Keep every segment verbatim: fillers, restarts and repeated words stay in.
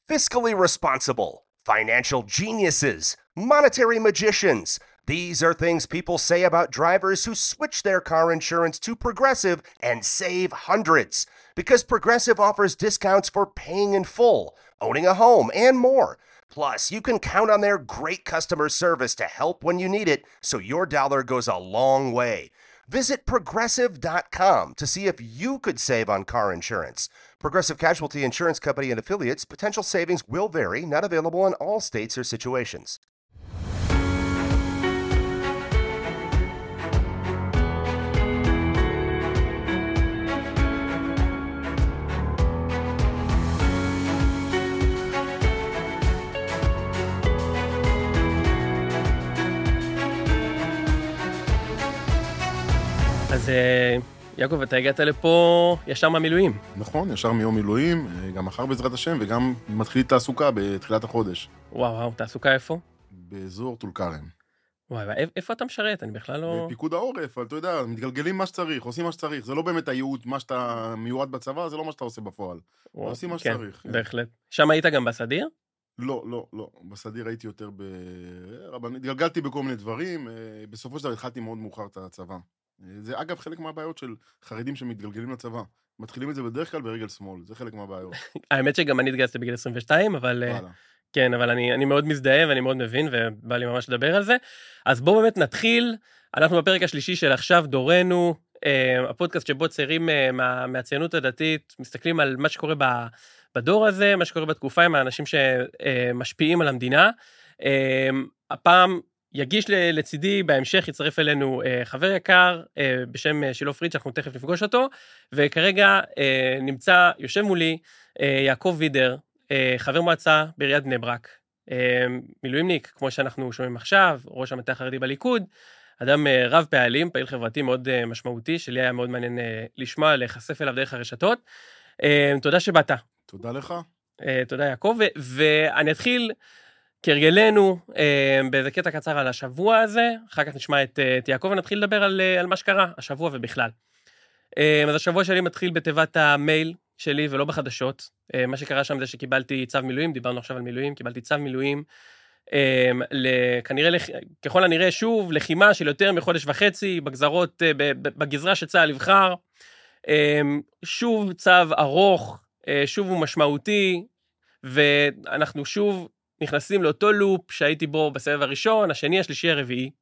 fiscally responsible, financial geniuses, monetary magicians. These are things people say about drivers who switch their car insurance to Progressive and save hundreds. Because Progressive offers discounts for paying in full, owning a home, and more. Plus, you can count on their great customer service to help when you need it, so your dollar goes a long way. Visit Progressive dot com to see if you could save on car insurance. Progressive Casualty Insurance Company and Affiliates. Potential savings will vary. Not available in all states or situations. אז יעקב, אתה הגעת לפה ישר מהמילואים. נכון, ישר מיום מילואים, גם מחר בעזרת השם, וגם מתחיל תעסוקה בתחילת החודש. וואו, וואו, תעסוקה איפה? באזור טול כרם. וואי, איפה אתה משרת? אני בכלל לא... בפיקוד העורף, אבל אתה יודע, מתגלגלים מה שצריך, עושים מה שצריך. זה לא באמת הייעוד, מה שאתה מיועד בצבא, זה לא מה שאתה עושה בפועל. וואו, עושים מה כן, שצריך. בהחלט. שם היית גם בסדיר? לא, לא, לא. בסדיר הייתי יותר ב... אבל התגלגלתי בכל מיני דברים. בסופו של דבר התחלתי מאוד מאוחר את הצבא. זה אגב חלק מהבעיות של חרדים שמתגלגלים לצבא. מתחילים את זה בדרך כלל ברגל שמאל, זה חלק מהבעיות. האמת שגם אני התגייסתי בגיל עשרים ושתיים, אבל כן, אבל אני, אני מאוד מזדהה ואני מאוד מבין, ובא לי ממש לדבר על זה. אז בואו באמת נתחיל. אנחנו בפרק השלישי של עכשיו דורנו, הפודקאסט שבו צעירים מה, מהציונות הדתית, מסתכלים על מה שקורה בדור הזה, מה שקורה בתקופה עם האנשים שמשפיעים על המדינה. הפעם יגיש לצידי, בהמשך יצטרף אלינו חבר יקר בשם שילה פריד, שאנחנו תכף נפגוש אותו, וכרגע נמצא, יושב מולי, יעקב וידר, חבר מועצה בעיריית בני ברק, מילואימניק, כמו שאנחנו שומעים עכשיו, ראש המטה החרדי בליכוד, אדם רב פעלים, פעיל חברתי מאוד משמעותי, שלי היה מאוד מעניין לשמוע, להיחשף אליו דרך הרשתות. תודה שבאת. תודה לך. תודה יעקב, ואני אתחיל כרגלנו, באיזה קטע קצר על השבוע הזה, אחר כך נשמע את, את יעקב ונתחיל לדבר על, על מה שקרה, השבוע ובכלל. אז השבוע שלי מתחיל בתיבת המייל שלי ולא בחדשות. מה שקרה שם זה שקיבלתי צו מילואים, דיברנו עכשיו על מילואים, קיבלתי צו מילואים, כנראה, ככל הנראה שוב, לחימה של יותר מחודש וחצי, בגזרות, בגזרה שצה"ל יבחר, שוב צו ארוך, שוב הוא משמעותי, ואנחנו שוב נכנסים לאותו לופ שהייתי בו בסבב הראשון, השני, השלישי, הרביעי,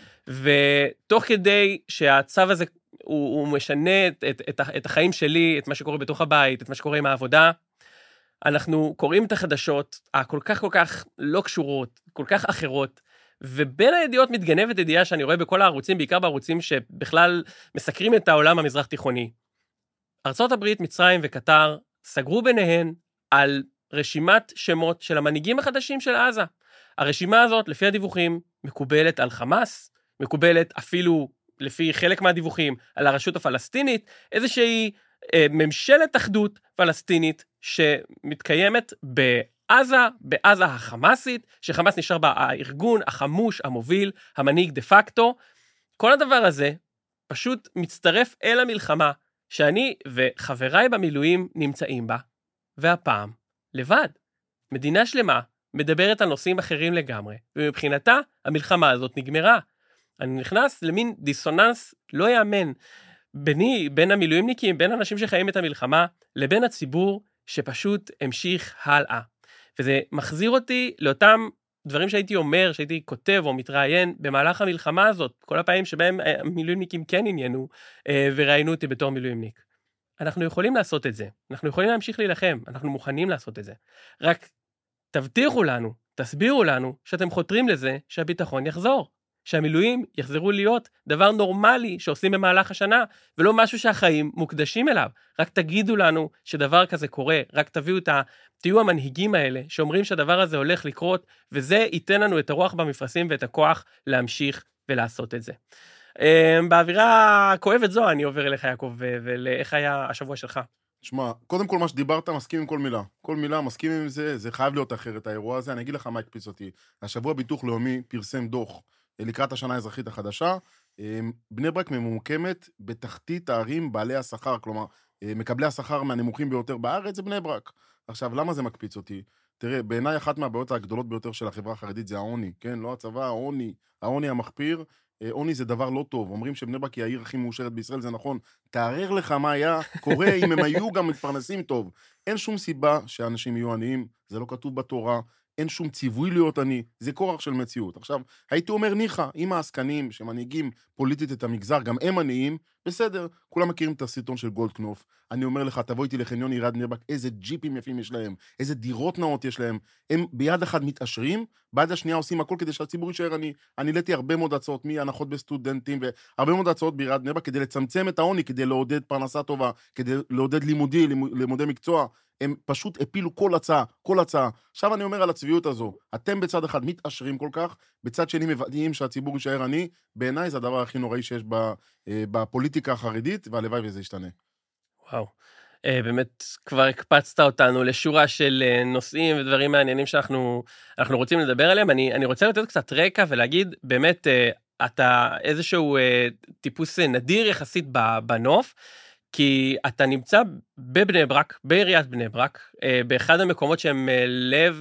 ותוך כדי שהצו הזה, הוא, הוא משנה את, את, את, את החיים שלי, את מה שקורה בתוך הבית, את מה שקורה עם העבודה, אנחנו קוראים את החדשות, הכל כך כל כך לא קשורות, כל כך אחרות, ובין הידיעות מתגנבת ידיעה שאני רואה בכל הערוצים, בעיקר בערוצים שבכלל מסקרים את העולם המזרח תיכוני. ארצות הברית, מצרים וקטר סגרו ביניהן על רשימת שמות של המנהיגים החדשים של עזה. הרשימה הזאת, לפי הדיווחים, מקובלת על חמאס, מקובלת אפילו לפי חלק מהדיווחים על הרשות הפלסטינית, איזושהי אה, ממשלת אחדות פלסטינית שמתקיימת בעזה, בעזה החמאסית, שחמאס נשאר בה הארגון, החמוש, המוביל, המנהיג דה פקטו. כל הדבר הזה פשוט מצטרף אל המלחמה שאני וחבריי במילואים נמצאים בה, והפעם לבד. מדינה שלמה מדברת על נושאים אחרים לגמרי, ומבחינתה המלחמה הזאת נגמרה. אני נכנס למין דיסוננס לא יאמן, ביני, בין המילואימניקים, בין אנשים שחיים את המלחמה, לבין הציבור שפשוט המשיך הלאה. וזה מחזיר אותי לאותם דברים שהייתי אומר, שהייתי כותב או מתראיין במהלך המלחמה הזאת, כל הפעמים שבהם המילואימניקים כן עניינו, וראיינו אותי בתור מילואימניק. אנחנו יכולים לעשות את זה, אנחנו יכולים להמשיך להילחם, אנחנו מוכנים לעשות את זה. רק תבטיחו לנו, תסבירו לנו, שאתם חותרים לזה שהביטחון יחזור. שהמילואים יחזרו להיות דבר נורמלי שעושים במהלך השנה, ולא משהו שהחיים מוקדשים אליו. רק תגידו לנו שדבר כזה קורה, רק תביאו את ה... תהיו המנהיגים האלה שאומרים שהדבר הזה הולך לקרות, וזה ייתן לנו את הרוח במפרשים ואת הכוח להמשיך ולעשות את זה. באווירה כואבת זו אני עובר אליך יעקב, ולאיך היה השבוע שלך? תשמע, קודם כל מה שדיברת מסכים עם כל מילה. כל מילה מסכים עם זה, זה חייב להיות אחרת האירוע הזה. אני אגיד לך מה הקפיץ אותי. השבוע ביטוח לאומי פרסם דוח לקראת השנה האזרחית החדשה. בני ברק ממוקמת בתחתית הערים בעלי השכר, כלומר, מקבלי השכר מהנמוכים ביותר בארץ זה בני ברק. עכשיו, למה זה מקפיץ אותי? תראה, בעיניי אחת מהבעיות הגדולות ביותר של החברה החרדית זה העוני, כן? לא הצבא, העוני, העוני המחפיר. עוני זה דבר לא טוב. אומרים שבני ברק היא העיר הכי מאושרת בישראל, זה נכון. תארר לך מה היה קורה אם הם היו גם מתפרנסים טוב. אין שום סיבה שאנשים יהיו עניים, זה לא כתוב בתורה. אין שום ציווי להיות עני, זה כורח של מציאות. עכשיו, הייתי אומר ניחא, אם העסקנים שמנהיגים פוליטית את המגזר, גם הם עניים, בסדר, כולם מכירים את הסרטון של גולדקנופ, אני אומר לך, תבוא איתי לחניון עיריית בני ברק, איזה ג'יפים יפים יש להם, איזה דירות נאות יש להם, הם ביד אחת מתעשרים, ביד השנייה עושים הכל כדי שהציבור יישאר עני. אני העליתי הרבה מאוד הצעות, מהנחות בסטודנטים, והרבה מאוד הצעות בעיריית בני ברק, כדי לצמצם את העוני, כדי לעודד פרנסה טובה, כדי לעודד לימודי, לימודי מקצוע. הם פשוט הפילו כל הצעה, כל הצעה. עכשיו אני אומר על הצביעות הזו, אתם בצד אחד מתעשרים כל כך, בצד שני מוודאים שהציבור יישאר עני, בעיניי זה הדבר הכי נוראי שיש בפוליטיקה החרדית, והלוואי וזה ישתנה. וואו. באמת כבר הקפצת אותנו לשורה של נושאים ודברים מעניינים שאנחנו אנחנו רוצים לדבר עליהם. אני, אני רוצה לתת קצת רקע ולהגיד, באמת, אתה איזשהו טיפוס נדיר יחסית בנוף, כי אתה נמצא בבני ברק, בעיריית בני ברק, באחד המקומות שהם לב,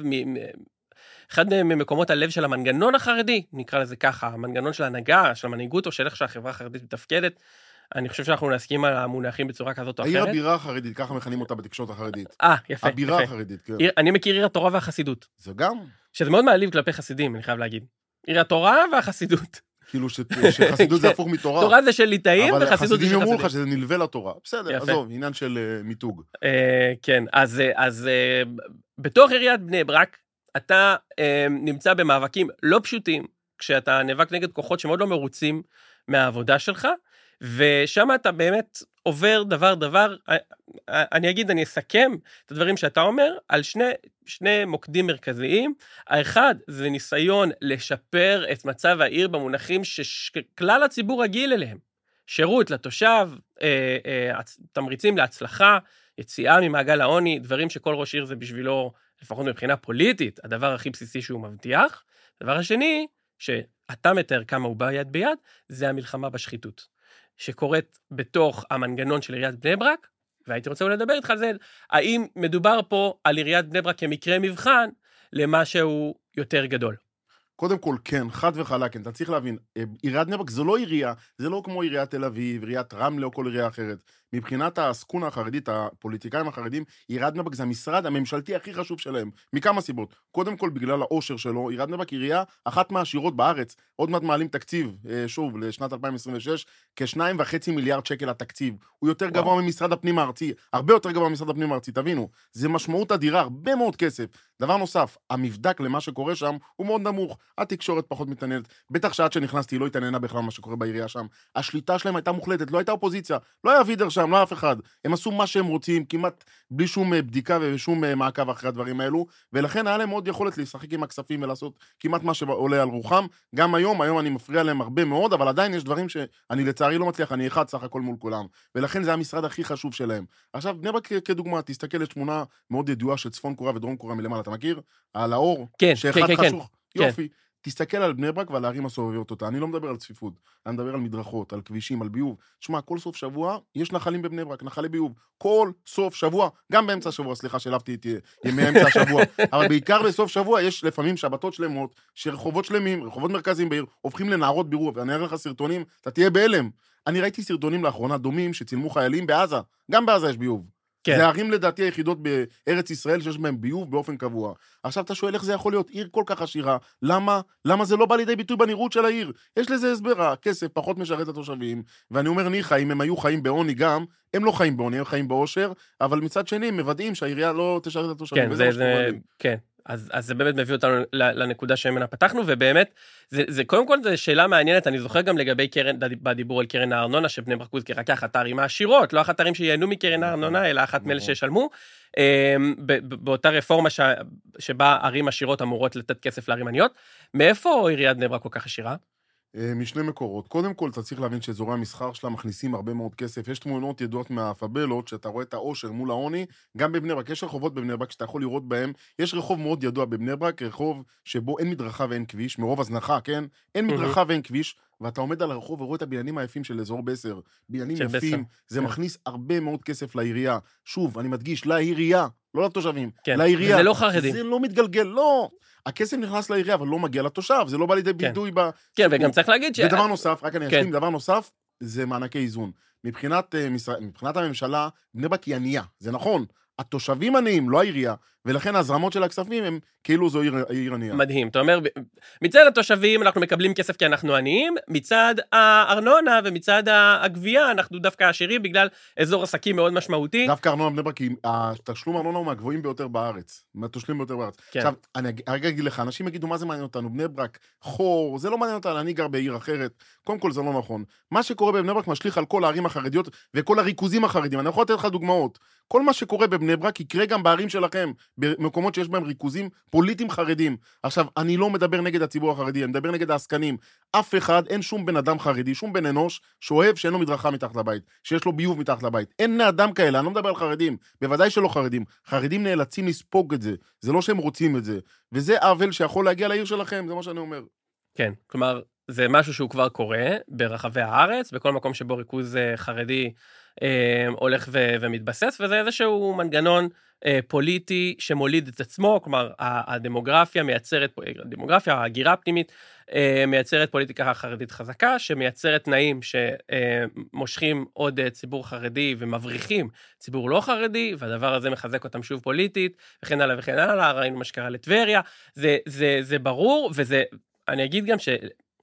אחד ממקומות הלב של המנגנון החרדי, נקרא לזה ככה, המנגנון של ההנהגה, של המנהיגות, או של איך שהחברה החרדית מתפקדת. אני חושב שאנחנו נסכים על המונחים בצורה כזאת או אחרת. העיר הבירה החרדית, ככה מכנים אותה בתקשורת החרדית. אה, יפה. הבירה החרדית, כן. אני מכיר עיר התורה והחסידות. זה גם. שזה מאוד מעליב כלפי חסידים, אני חייב להגיד. עיר התורה והחסידות. כאילו שחסידות זה הפוך מתורה. תורה זה של ליטאים, וחסידות זה של חסידים. אבל חסידים יאמרו לך שזה נלווה לתורה. בסדר, עזוב, עניין של מיתוג. כן, אז בתוך עיריית בני ברק, אתה נמצא במאבקים לא פשוטים, כשאתה נאבק נגד כוחות שמאוד לא מרוצים מהעבודה שלך, ושם אתה באמת עובר דבר דבר, אני אגיד, אני אסכם את הדברים שאתה אומר, על שני, שני מוקדים מרכזיים. האחד זה ניסיון לשפר את מצב העיר במונחים שכלל הציבור רגיל אליהם. שירות לתושב, אה, אה, תמריצים להצלחה, יציאה ממעגל העוני, דברים שכל ראש עיר זה בשבילו, לפחות מבחינה פוליטית, הדבר הכי בסיסי שהוא מבטיח. הדבר השני, שאתה מתאר כמה הוא בא יד ביד, זה המלחמה בשחיתות. שקורית בתוך המנגנון של עיריית בני ברק, והייתי רוצה לדבר איתך על זה, האם מדובר פה על עיריית בני ברק כמקרה מבחן, למשהו יותר גדול? קודם כל, כן, חד וחלק, כן, אתה צריך להבין, עיריית בני ברק זו לא עירייה, זה לא כמו עיריית תל אביב, עיריית רמלה או כל עירייה אחרת. מבחינת הסקונה החרדית, הפוליטיקאים החרדים, עיריית בני ברק זה המשרד הממשלתי הכי חשוב שלהם, מכמה סיבות. קודם כל, בגלל העושר שלו, עיריית בני ברק עירייה אחת מהעשירות בארץ, עוד מעט מעלים תקציב, שוב, לשנת אלפיים עשרים ושש, כשניים וחצי מיליארד שקל התקציב. הוא יותר גבוה ממשרד הפנים הארצי, הרבה יותר גבוה ממשרד הפנים הארצי, תבינו. זה משמעות אדירה, הרבה מאוד כסף. דבר נוסף, המבדק למה שקורה שם הוא מאוד נמוך. התקשורת פחות מתעניינת. בטח שעד שנכנסתי לא התעניינה בכלל מה שקורה בעירייה שם. השליטה שלהם הייתה מוחלטת, לא הייתה אופוזיציה, לא היה וידר שם, לא אף אחד. הם עשו מה שהם רוצים, כמעט בלי שום בדיקה ושום מעקב אחרי הדברים האלו, ולכן היה להם מאוד יכולת לשחק עם הכספים ולעשות כמעט מה שעולה על רוחם. גם היום, היום אני מפריע להם הרבה מאוד, אבל עדיין יש דברים שאני לצערי לא מצליח, אני אחד סך הכל מול כולם. ולכן זה המשרד הכי חשוב שלהם. עכשיו, בני ברק כדוגמה, תסתכל לתמונה מאוד ידועה של צפון קוריאה ודרום קוריאה מלמעלה, אתה מכיר? על האור, כן, שאחד כן, חשוך. כן. יופי. תסתכל על בני ברק ועל הערים הסובבות אותה. אני לא מדבר על צפיפות, אני מדבר על מדרכות, על כבישים, על ביוב. שמע, כל סוף שבוע יש נחלים בבני ברק, נחלי ביוב. כל סוף שבוע, גם באמצע השבוע, סליחה, שלפתי את ימי אמצע השבוע, אבל בעיקר בסוף שבוע יש לפעמים שבתות שלמות, שרחובות שלמים, רחובות מרכזיים בעיר, הופכים לנערות בירוב, ואני אראה לך סרטונים, אתה תהיה בהלם. אני ראיתי סרטונים לאחרונה דומים שצילמו חיילים בעזה, גם בעזה יש ביוב. כן. זה הערים לדעתי היחידות בארץ ישראל שיש בהם ביוב באופן קבוע. עכשיו אתה שואל איך זה יכול להיות עיר כל כך עשירה, למה? למה זה לא בא לידי ביטוי בנראות של העיר? יש לזה הסבר, הכסף פחות משרת את התושבים, ואני אומר ניחא, אם הם היו חיים בעוני גם, הם לא חיים בעוני, הם חיים באושר, אבל מצד שני הם מוודאים שהעירייה לא תשרת את התושבים. כן, זה, זה, כן. אז, אז זה באמת מביא אותנו לנקודה שממנה פתחנו, ובאמת, זה, זה, קודם כל, זו שאלה מעניינת, אני זוכר גם לגבי קרן, בדיבור על קרן הארנונה, שבני ברק הוזכרה כאחת הערים העשירות, לא אחת הערים שיהנו מקרן הארנונה, אלא אחת מאלה שישלמו, באותה רפורמה שבה ערים עשירות אמורות לתת כסף לערים עניות. מאיפה עיריית בני ברק כל כך עשירה? משני מקורות. קודם כל, אתה צריך להבין שאזורי המסחר שלה מכניסים הרבה מאוד כסף. יש תמונות ידועות מהפבלות, שאתה רואה את העושר מול העוני, גם בבני ברק. יש רחובות בבני ברק שאתה יכול לראות בהם. יש רחוב מאוד ידוע בבני ברק, רחוב שבו אין מדרכה ואין כביש, מרוב הזנחה, כן? אין מדרכה ואין כביש, ואתה עומד על הרחוב ורואה את הבניינים היפים של אזור בסר. בניינים יפים, זה מכניס הרבה מאוד כסף לעירייה. שוב, אני מדגיש, לעירייה, לא לתושבים, כן. לעירייה. וזה לא חרדים. זה לא מתגלגל, לא. הכסף נכנס לעירייה, אבל לא מגיע לתושב, זה לא בא לידי ביטוי ב... כן, וגם צריך להגיד ש... ודבר נוסף, רק אני כן. אשלים, דבר נוסף, זה מענקי איזון. מבחינת, מבחינת הממשלה, בני ברק היא ענייה, זה נכון. התושבים עניים, לא העירייה, ולכן ההזרמות של הכספים הם כאילו זו עיר, עיר ענייה. מדהים, אתה אומר, מצד התושבים אנחנו מקבלים כסף כי אנחנו עניים, מצד הארנונה ומצד הגבייה אנחנו דווקא עשירים בגלל אזור עסקים מאוד משמעותי. דווקא ארנונה בני ברק, התשלום ארנונה הוא מהגבוהים ביותר בארץ, מהתשלום ביותר בארץ. כן. עכשיו, אני רגע אגיד לך, אנשים יגידו מה זה מעניין אותנו, בני ברק, חור, זה לא מעניין אותנו, אני גר בעיר אחרת, קודם כל זה לא נכון. מה שקורה בבני ברק משליך על כל הערים החרדיות וכל הריכוזים החרדים. אני יכול לתת לך דוגמאות. כל מה שקורה בבני ברק יקרה גם בערים שלכם, במקומות שיש בהם ריכוזים פוליטיים חרדים. עכשיו, אני לא מדבר נגד הציבור החרדי, אני מדבר נגד העסקנים. אף אחד, אין שום בן אדם חרדי, שום בן אנוש, שאוהב שאין לו מדרכה מתחת לבית, שיש לו ביוב מתחת לבית. אין אדם כאלה, אני לא מדבר על חרדים, בוודאי שלא חרדים. חרדים נאלצים לספוג את זה, זה לא שהם רוצים את זה. וזה עוול שיכול להגיע לעיר שלכם, זה מה שאני אומר. כן, כלומר, זה משהו שהוא כבר קורה ברחבי הארץ, בכל מקום שבו ריכוז חרדי אה, הולך ו- ומתבסס, וזה איזשהו מנגנון אה, פוליטי שמוליד את עצמו, כלומר, הדמוגרפיה מייצרת, הדמוגרפיה, ההגירה הפנימית, אה, מייצרת פוליטיקה חרדית חזקה, שמייצרת תנאים שמושכים עוד ציבור חרדי ומבריחים ציבור לא חרדי, והדבר הזה מחזק אותם שוב פוליטית, וכן הלאה וכן הלאה, ראינו מה שקרה לטבריה, זה, זה, זה ברור, וזה, אני אגיד גם ש...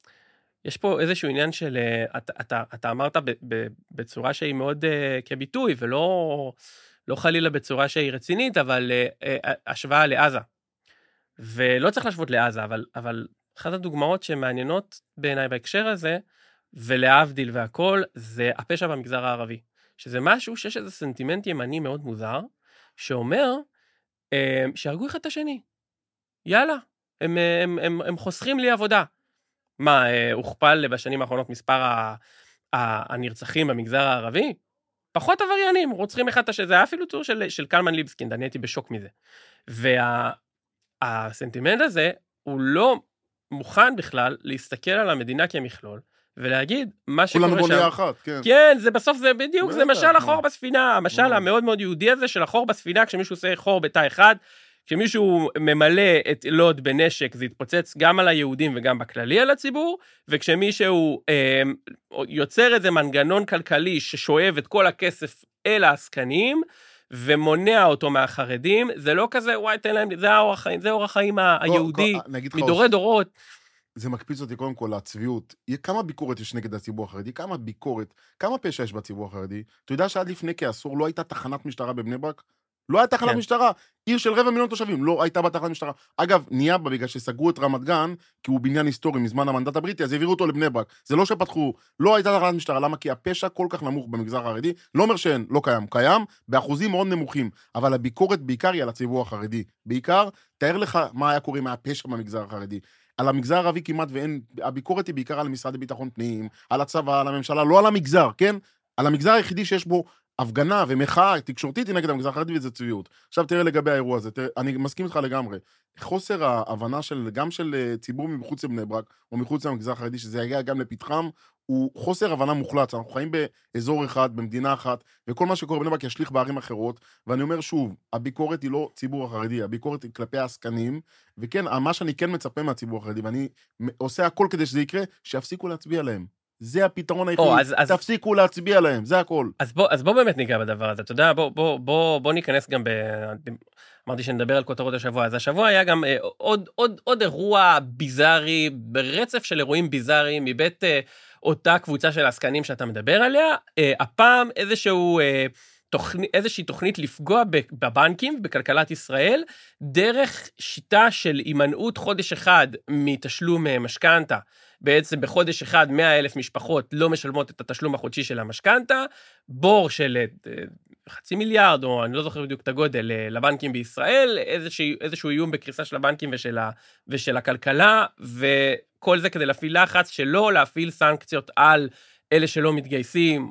יש פה איזשהו עניין של, אתה, אתה, אתה אמרת ב, ב, בצורה שהיא מאוד uh, כביטוי, ולא לא חלילה בצורה שהיא רצינית, אבל uh, uh, השוואה לעזה. ולא צריך להשוות לעזה, אבל, אבל אחת הדוגמאות שמעניינות בעיניי בהקשר הזה, ולהבדיל והכל, זה הפשע במגזר הערבי. שזה משהו שיש איזה סנטימנט ימני מאוד מוזר, שאומר uh, שהרגו אחד את השני. יאללה, הם, הם, הם, הם חוסכים לי עבודה. מה, הוכפל בשנים האחרונות מספר הנרצחים במגזר הערבי? פחות עבריינים, רוצחים אחד את השני, זה היה אפילו טור של, של קלמן ליבסקינד, אני הייתי בשוק מזה. והסנטימנט הזה, הוא לא מוכן בכלל להסתכל על המדינה כמכלול, ולהגיד מה שקורה שם. כולנו בוניה אחת, כן. כן, זה בסוף, זה בדיוק, זה משל החור בספינה, המשל המאוד מאוד יהודי הזה של החור בספינה, כשמישהו עושה חור בתא אחד, כשמישהו ממלא את לוד בנשק, זה יתפוצץ גם על היהודים וגם בכללי על הציבור, וכשמישהו אה, יוצר איזה מנגנון כלכלי ששואב את כל הכסף אל העסקנים, ומונע אותו מהחרדים, זה לא כזה, וואי, תן להם, זה האורח חיים, זה אורח חיים היהודי, מדורי דורות. זה מקפיץ אותי קודם כל להצביעות. כמה ביקורת יש נגד הציבור החרדי? כמה ביקורת? כמה פשע יש בציבור החרדי? אתה יודע שעד לפני כעשור לא הייתה תחנת משטרה בבני ברק? לא הייתה תחנת משטרה, עיר של רבע מיליון תושבים, לא הייתה בתחנת משטרה. אגב, נהיה בה בגלל שסגרו את רמת גן, כי הוא בניין היסטורי מזמן המנדט הבריטי, אז העבירו אותו לבני ברק. זה לא שפתחו, לא הייתה תחנת משטרה, למה? כי הפשע כל כך נמוך במגזר החרדי, לא אומר שאין, לא קיים, קיים, באחוזים מאוד נמוכים, אבל הביקורת בעיקר היא על הציבור החרדי. בעיקר, תאר לך מה היה קורה מהפשע במגזר החרדי. על המגזר הערבי כמעט ואין, הביקורת היא בעיקר על משרד לביטחון פנים, על הצבא, על הממשלה, לא על המגזר, כן? על המגזר היחידי שיש בו הפגנה ומחאה תקשורתית היא נגד המגזר החרדי וזה צביעות. עכשיו תראה לגבי האירוע הזה, תראה, אני מסכים איתך לגמרי. חוסר ההבנה של, גם של ציבור מחוץ לבני ברק, או מחוץ למגזר החרדי, שזה יגיע גם לפתחם, הוא חוסר הבנה מוחלט. אנחנו חיים באזור אחד, במדינה אחת, וכל מה שקורה בבני ברק ישליך בערים אחרות, ואני אומר שוב, הביקורת היא לא ציבור החרדי, הביקורת היא כלפי העסקנים, וכן, מה שאני כן מצפה מהציבור החרדי, ואני עושה הכל כדי שזה יקרה, שיפסיקו להצביע להם. זה הפתרון היחיד, אז, אז... תפסיקו להצביע להם, זה הכל. אז בוא, אז בוא באמת ניגע בדבר הזה, אתה יודע, בוא, בוא, בוא, בוא ניכנס גם ב... אמרתי שנדבר על כותרות השבוע, אז השבוע היה גם אה, עוד, עוד, עוד אירוע ביזארי, ברצף של אירועים ביזאריים, מבית אה, אותה קבוצה של העסקנים שאתה מדבר עליה, אה, הפעם איזשהו... אה, תוכנית, איזושהי תוכנית לפגוע בבנקים, בכלכלת ישראל, דרך שיטה של הימנעות חודש אחד מתשלום משכנתה, בעצם בחודש אחד מאה אלף משפחות לא משלמות את התשלום החודשי של המשכנתה, בור של חצי מיליארד, או אני לא זוכר בדיוק את הגודל, לבנקים בישראל, איזשהו, איזשהו איום בקריסה של הבנקים ושל, ה, ושל הכלכלה, וכל זה כדי להפעיל לחץ שלא להפעיל סנקציות על אלה שלא מתגייסים,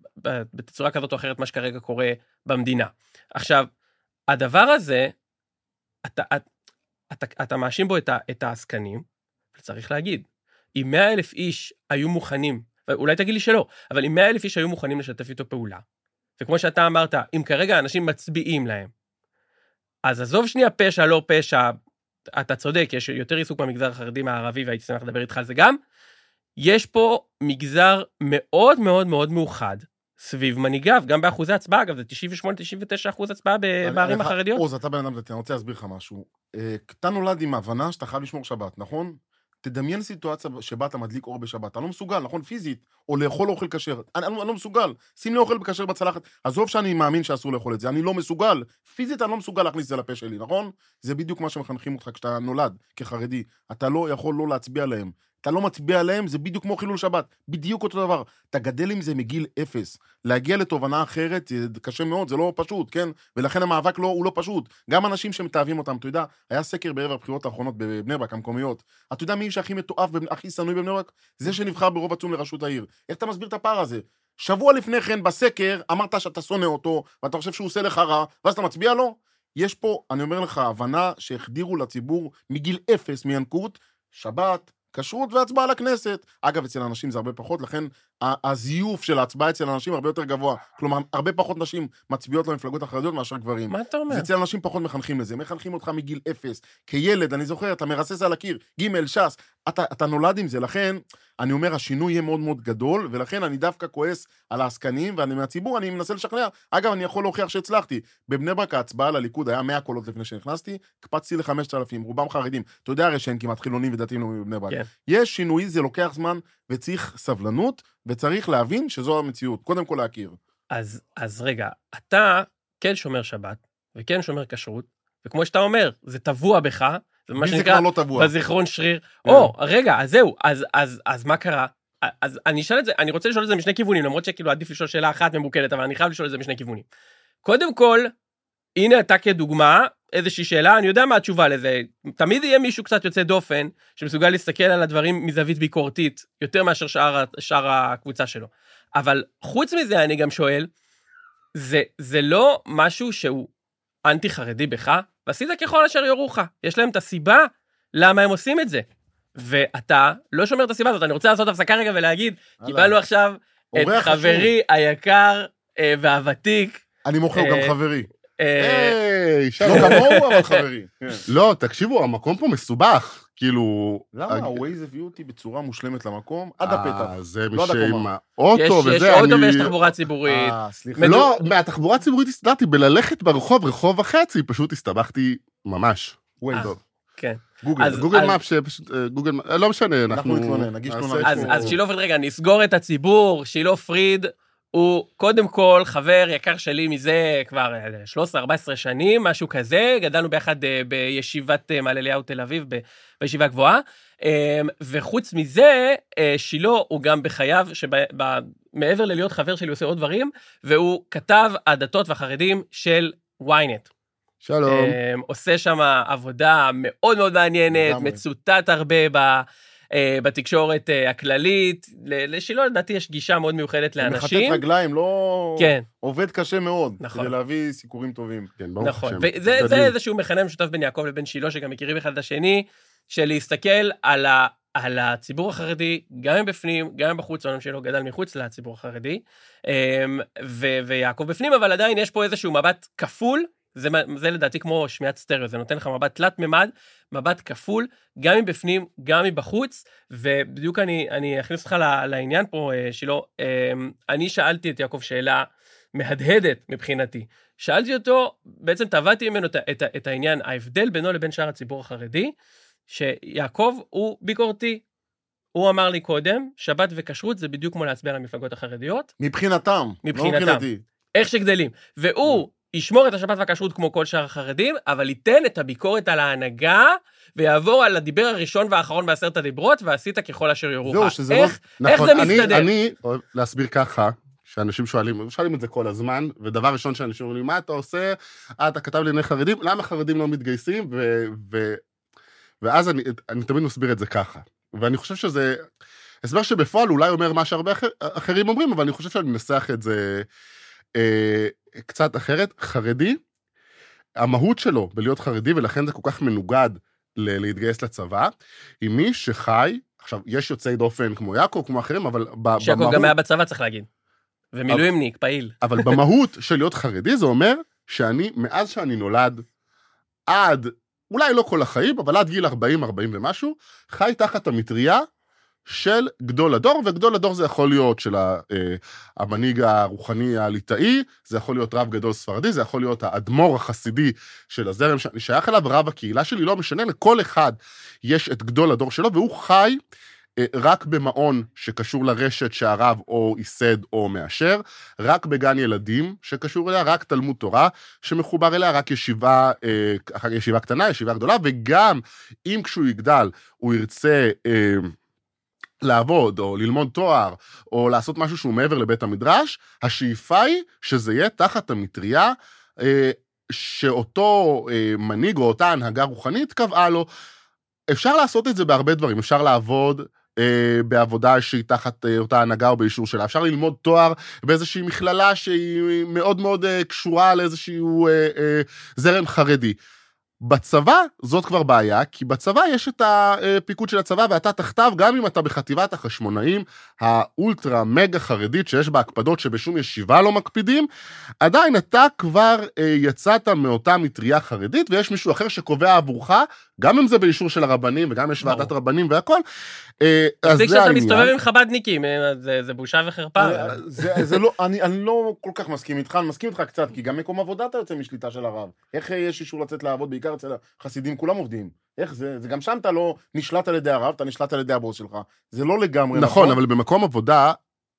בצורה כזאת או אחרת מה שכרגע קורה במדינה. עכשיו, הדבר הזה, אתה, אתה, אתה, אתה מאשים בו את, ה, את העסקנים, וצריך להגיד, אם מאה אלף איש היו מוכנים, אולי תגיד לי שלא, אבל אם מאה אלף איש היו מוכנים לשתף איתו פעולה, וכמו שאתה אמרת, אם כרגע אנשים מצביעים להם, אז עזוב שנייה פשע, לא פשע, אתה צודק, יש יותר עיסוק במגזר החרדי מהערבי, והייתי שמח לדבר איתך על זה גם. יש פה מגזר מאוד מאוד מאוד מאוחד, סביב מנהיגיו, גם באחוזי הצבעה, אגב, זה תשעים ושמונה תשעים ותשע אחוז הצבעה בערים החרדיות. עוז, אתה בן אדם דתי, אני רוצה להסביר לך משהו. אתה נולד עם ההבנה שאתה חייב לשמור שבת, נכון? תדמיין סיטואציה שבה אתה מדליק אור בשבת, אתה לא מסוגל, נכון, פיזית, או לאכול אוכל כשר, אני, אני, אני לא מסוגל, שים לי אוכל כשר בצלחת, עזוב שאני מאמין שאסור לאכול את זה, אני לא מסוגל, פיזית אני לא מסוגל להכניס את זה לפה שלי, נכון? זה בדיוק מה שמחנכים אותך כשאתה נולד כחרדי, אתה לא יכול לא להצביע להם, אתה לא מצביע עליהם, זה בדיוק כמו חילול שבת, בדיוק אותו דבר. אתה גדל עם זה מגיל אפס. להגיע לתובנה אחרת, זה קשה מאוד, זה לא פשוט, כן? ולכן המאבק לא, הוא לא פשוט. גם אנשים שמתאהבים אותם, אתה יודע, היה סקר בערב הבחירות האחרונות בבני ברק, המקומיות. אתה יודע מי שהכי מתואף, הכי שנוי בבני ברק? זה שנבחר ברוב עצום לראשות העיר. איך אתה מסביר את הפער הזה? שבוע לפני כן, בסקר, אמרת שאתה שונא אותו, ואתה חושב שהוא עושה לך רע, ואז אתה מצביע לו? יש פה, אני אומר לך, הבנה שהחדירו לציבור מגיל אפס מינקות, שבת, כשרות והצבעה לכנסת. אגב, אצל אנשים זה הרבה פחות, לכן הזיוף של ההצבעה אצל אנשים הרבה יותר גבוה. כלומר, הרבה פחות נשים מצביעות למפלגות החרדיות מאשר גברים. מה אתה אומר? זה אצל אנשים פחות מחנכים לזה. מחנכים אותך מגיל אפס. כילד, אני זוכר, אתה מרסס על הקיר, ג' שס, אתה, אתה נולד עם זה. לכן, אני אומר, השינוי יהיה מאוד מאוד גדול, ולכן אני דווקא כועס על העסקנים, ואני מהציבור, אני מנסה לשכנע. אגב, אני יכול להוכיח שהצלחתי. בבני ברק ההצבעה לליכוד היה מאה קולות לפני שנכנסתי, קפצתי ל-חמשת אלפים, רובם חרדים. אתה יודע הרי שאין כמעט חילונים ודתיים בבני ברק. כן. יש שינוי, זה לוקח זמן, וצריך סבלנות, וצריך להבין שזו המציאות. קודם כל להכיר. אז, אז רגע, אתה כן שומר שבת, וכן שומר כשרות, וכמו שאתה אומר, זה טבוע בך, זה מה שנקרא לא טבוע. בזיכרון שריר. או, רגע, אז זהו, אז, אז, אז מה קרה? אז אני אשאל את זה, אני רוצה לשאול את זה משני כיוונים, למרות שכאילו עדיף לשאול שאלה אחת ממוקדת, אבל אני חייב לשאול את זה משני כיוונים. קודם כל, הנה אתה כדוגמה, איזושהי שאלה, אני יודע מה התשובה לזה, תמיד יהיה מישהו קצת יוצא דופן, שמסוגל להסתכל על הדברים מזווית ביקורתית, יותר מאשר שאר, שאר הקבוצה שלו. אבל חוץ מזה, אני גם שואל, זה, זה לא משהו שהוא אנטי חרדי בך, ועשית ככל אשר יורוך. יש להם את הסיבה למה הם עושים את זה. ואתה לא שומר את הסיבה הזאת, אני רוצה לעשות הפסקה רגע ולהגיד, קיבלנו עכשיו את חברי היקר והוותיק. אני מוכר גם חברי. היי, לא כמוהו, אבל חברי. לא, תקשיבו, המקום פה מסובך, כאילו... למה? הווייז הביאו אותי בצורה מושלמת למקום, עד הפתח. זה מי שעם האוטו וזה, יש אוטו ויש תחבורה ציבורית. לא, מהתחבורה הציבורית הסתדרתי, בללכת ברחוב, רחוב וחצי, פשוט הסתבכתי ממש. טוב. כן. גוגל. גוגל מאפ שפשוט, גוגל, לא משנה, אנחנו נתלונן, נגיש תלונה. אז שילה פריד, רגע, נסגור את הציבור, שילה פריד, הוא קודם כל חבר יקר שלי מזה כבר שלוש עשרה ארבע עשרה שנים, משהו כזה, גדלנו ביחד בישיבת מעלה אליהו תל אביב, בישיבה הגבוהה, וחוץ מזה, שילה הוא גם בחייו, שמעבר ללהיות חבר שלי, הוא עושה עוד דברים, והוא כתב הדתות והחרדים של וויינט. שלום. עושה שם עבודה מאוד מאוד מעניינת, מצוטט הרבה ב... בתקשורת הכללית, לשילה לדעתי יש גישה מאוד מיוחדת לאנשים. מחטט רגליים, לא... כן. עובד קשה מאוד, נכון. כדי להביא סיכורים טובים. כן, ברוך נכון, וזה זה איזשהו מכנה משותף בין יעקב לבין שילה, שגם מכירים אחד את השני, של להסתכל על, ה, על הציבור החרדי, גם מבפנים, גם בחוץ, העולם שלו גדל מחוץ לציבור החרדי, ו, ויעקב בפנים, אבל עדיין יש פה איזשהו מבט כפול, זה, זה לדעתי כמו שמיעת סטריאו, זה נותן לך מבט תלת ממד, מבט כפול, גם מבפנים, גם מבחוץ, ובדיוק אני, אני אכניס אותך לעניין פה, שילה, אני שאלתי את יעקב שאלה מהדהדת מבחינתי, שאלתי אותו, בעצם טבעתי ממנו את, את, את העניין, ההבדל בינו לבין שאר הציבור החרדי, שיעקב הוא ביקורתי, הוא אמר לי קודם, שבת וכשרות זה בדיוק כמו להצביע למפלגות החרדיות. מבחינתם, מבחינתם, לא איך שגדלים, והוא ישמור את השבת והכשרות כמו כל שאר החרדים, אבל ייתן את הביקורת על ההנהגה, ויעבור על הדיבר הראשון והאחרון בעשרת הדיברות, ועשית ככל אשר יורוך. איך, לא... איך נכון, זה אני, מסתדר? אני אוהב להסביר ככה, שאנשים שואלים, שואלים את זה כל הזמן, ודבר ראשון שאנשים אומרים, מה אתה עושה? אה, אתה כתב לעיני חרדים, למה חרדים לא מתגייסים? ו, ו, ואז אני, אני תמיד מסביר את זה ככה. ואני חושב שזה, הסבר שבפועל אולי אומר מה שהרבה אחר, אחרים אומרים, אבל אני חושב שאני מנסח את זה אה, קצת אחרת. חרדי, המהות שלו בלהיות חרדי, ולכן זה כל כך מנוגד ל- להתגייס לצבא, היא מי שחי, עכשיו, יש יוצאי דופן כמו יעקב, כמו אחרים, אבל ב- שיעקב במהות... גם היה בצבא, צריך להגיד. ומילואימניק, פעיל. אבל במהות של להיות חרדי, זה אומר שאני, מאז שאני נולד, עד, אולי לא כל החיים, אבל עד גיל ארבעים ארבעים ומשהו, חי תחת המטריה של גדול הדור, וגדול הדור זה יכול להיות של המנהיג הרוחני הליטאי, זה יכול להיות רב גדול ספרדי, זה יכול להיות האדמו"ר החסידי של הזרם שאני שייך אליו, רב הקהילה שלי, לא משנה, לכל אחד יש את גדול הדור שלו, והוא חי רק במעון שקשור לרשת שהרב או ייסד או מאשר, רק בגן ילדים שקשור אליה, רק תלמוד תורה שמחובר אליה, רק ישיבה, ישיבה קטנה, ישיבה גדולה, וגם אם כשהוא יגדל הוא ירצה לעבוד, או ללמוד תואר, או לעשות משהו שהוא מעבר לבית המדרש, השאיפה היא שזה יהיה תחת המטריה, שאותו מנהיג או אותה הנהגה רוחנית קבעה לו. אפשר לעשות את זה בהרבה דברים, אפשר לעבוד בעבודה שהיא תחת אותה הנהגה או באישור שלה, אפשר ללמוד תואר באיזושהי מכללה שהיא מאוד מאוד קשורה לאיזשהו זרם חרדי. בצבא זאת כבר בעיה, כי בצבא יש את הפיקוד של הצבא, ואתה תחתיו, גם אם אתה בחטיבת החשמונאים, האולטרה מגה חרדית, שיש בה הקפדות שבשום ישיבה לא מקפידים, עדיין אתה כבר יצאת מאותה מטריה חרדית, ויש מישהו אחר שקובע עבורך, גם אם זה באישור של הרבנים, וגם יש ועדת רבנים והכל, אז זה שאתה מסתובב עם חבדניקים, זה בושה וחרפה. אני לא כל כך מסכים איתך, אני מסכים איתך קצת, כי גם מקום עבודה אתה יוצא משליטה של הרב. איך יש אישור לצאת לעבוד, בעיקר אצל החסידים, כולם עובדים. איך זה? זה גם שם אתה לא נשלט על ידי הרב, אתה נשלט על ידי הבוס שלך. זה לא לגמרי נכון. נכון, אבל במקום עבודה,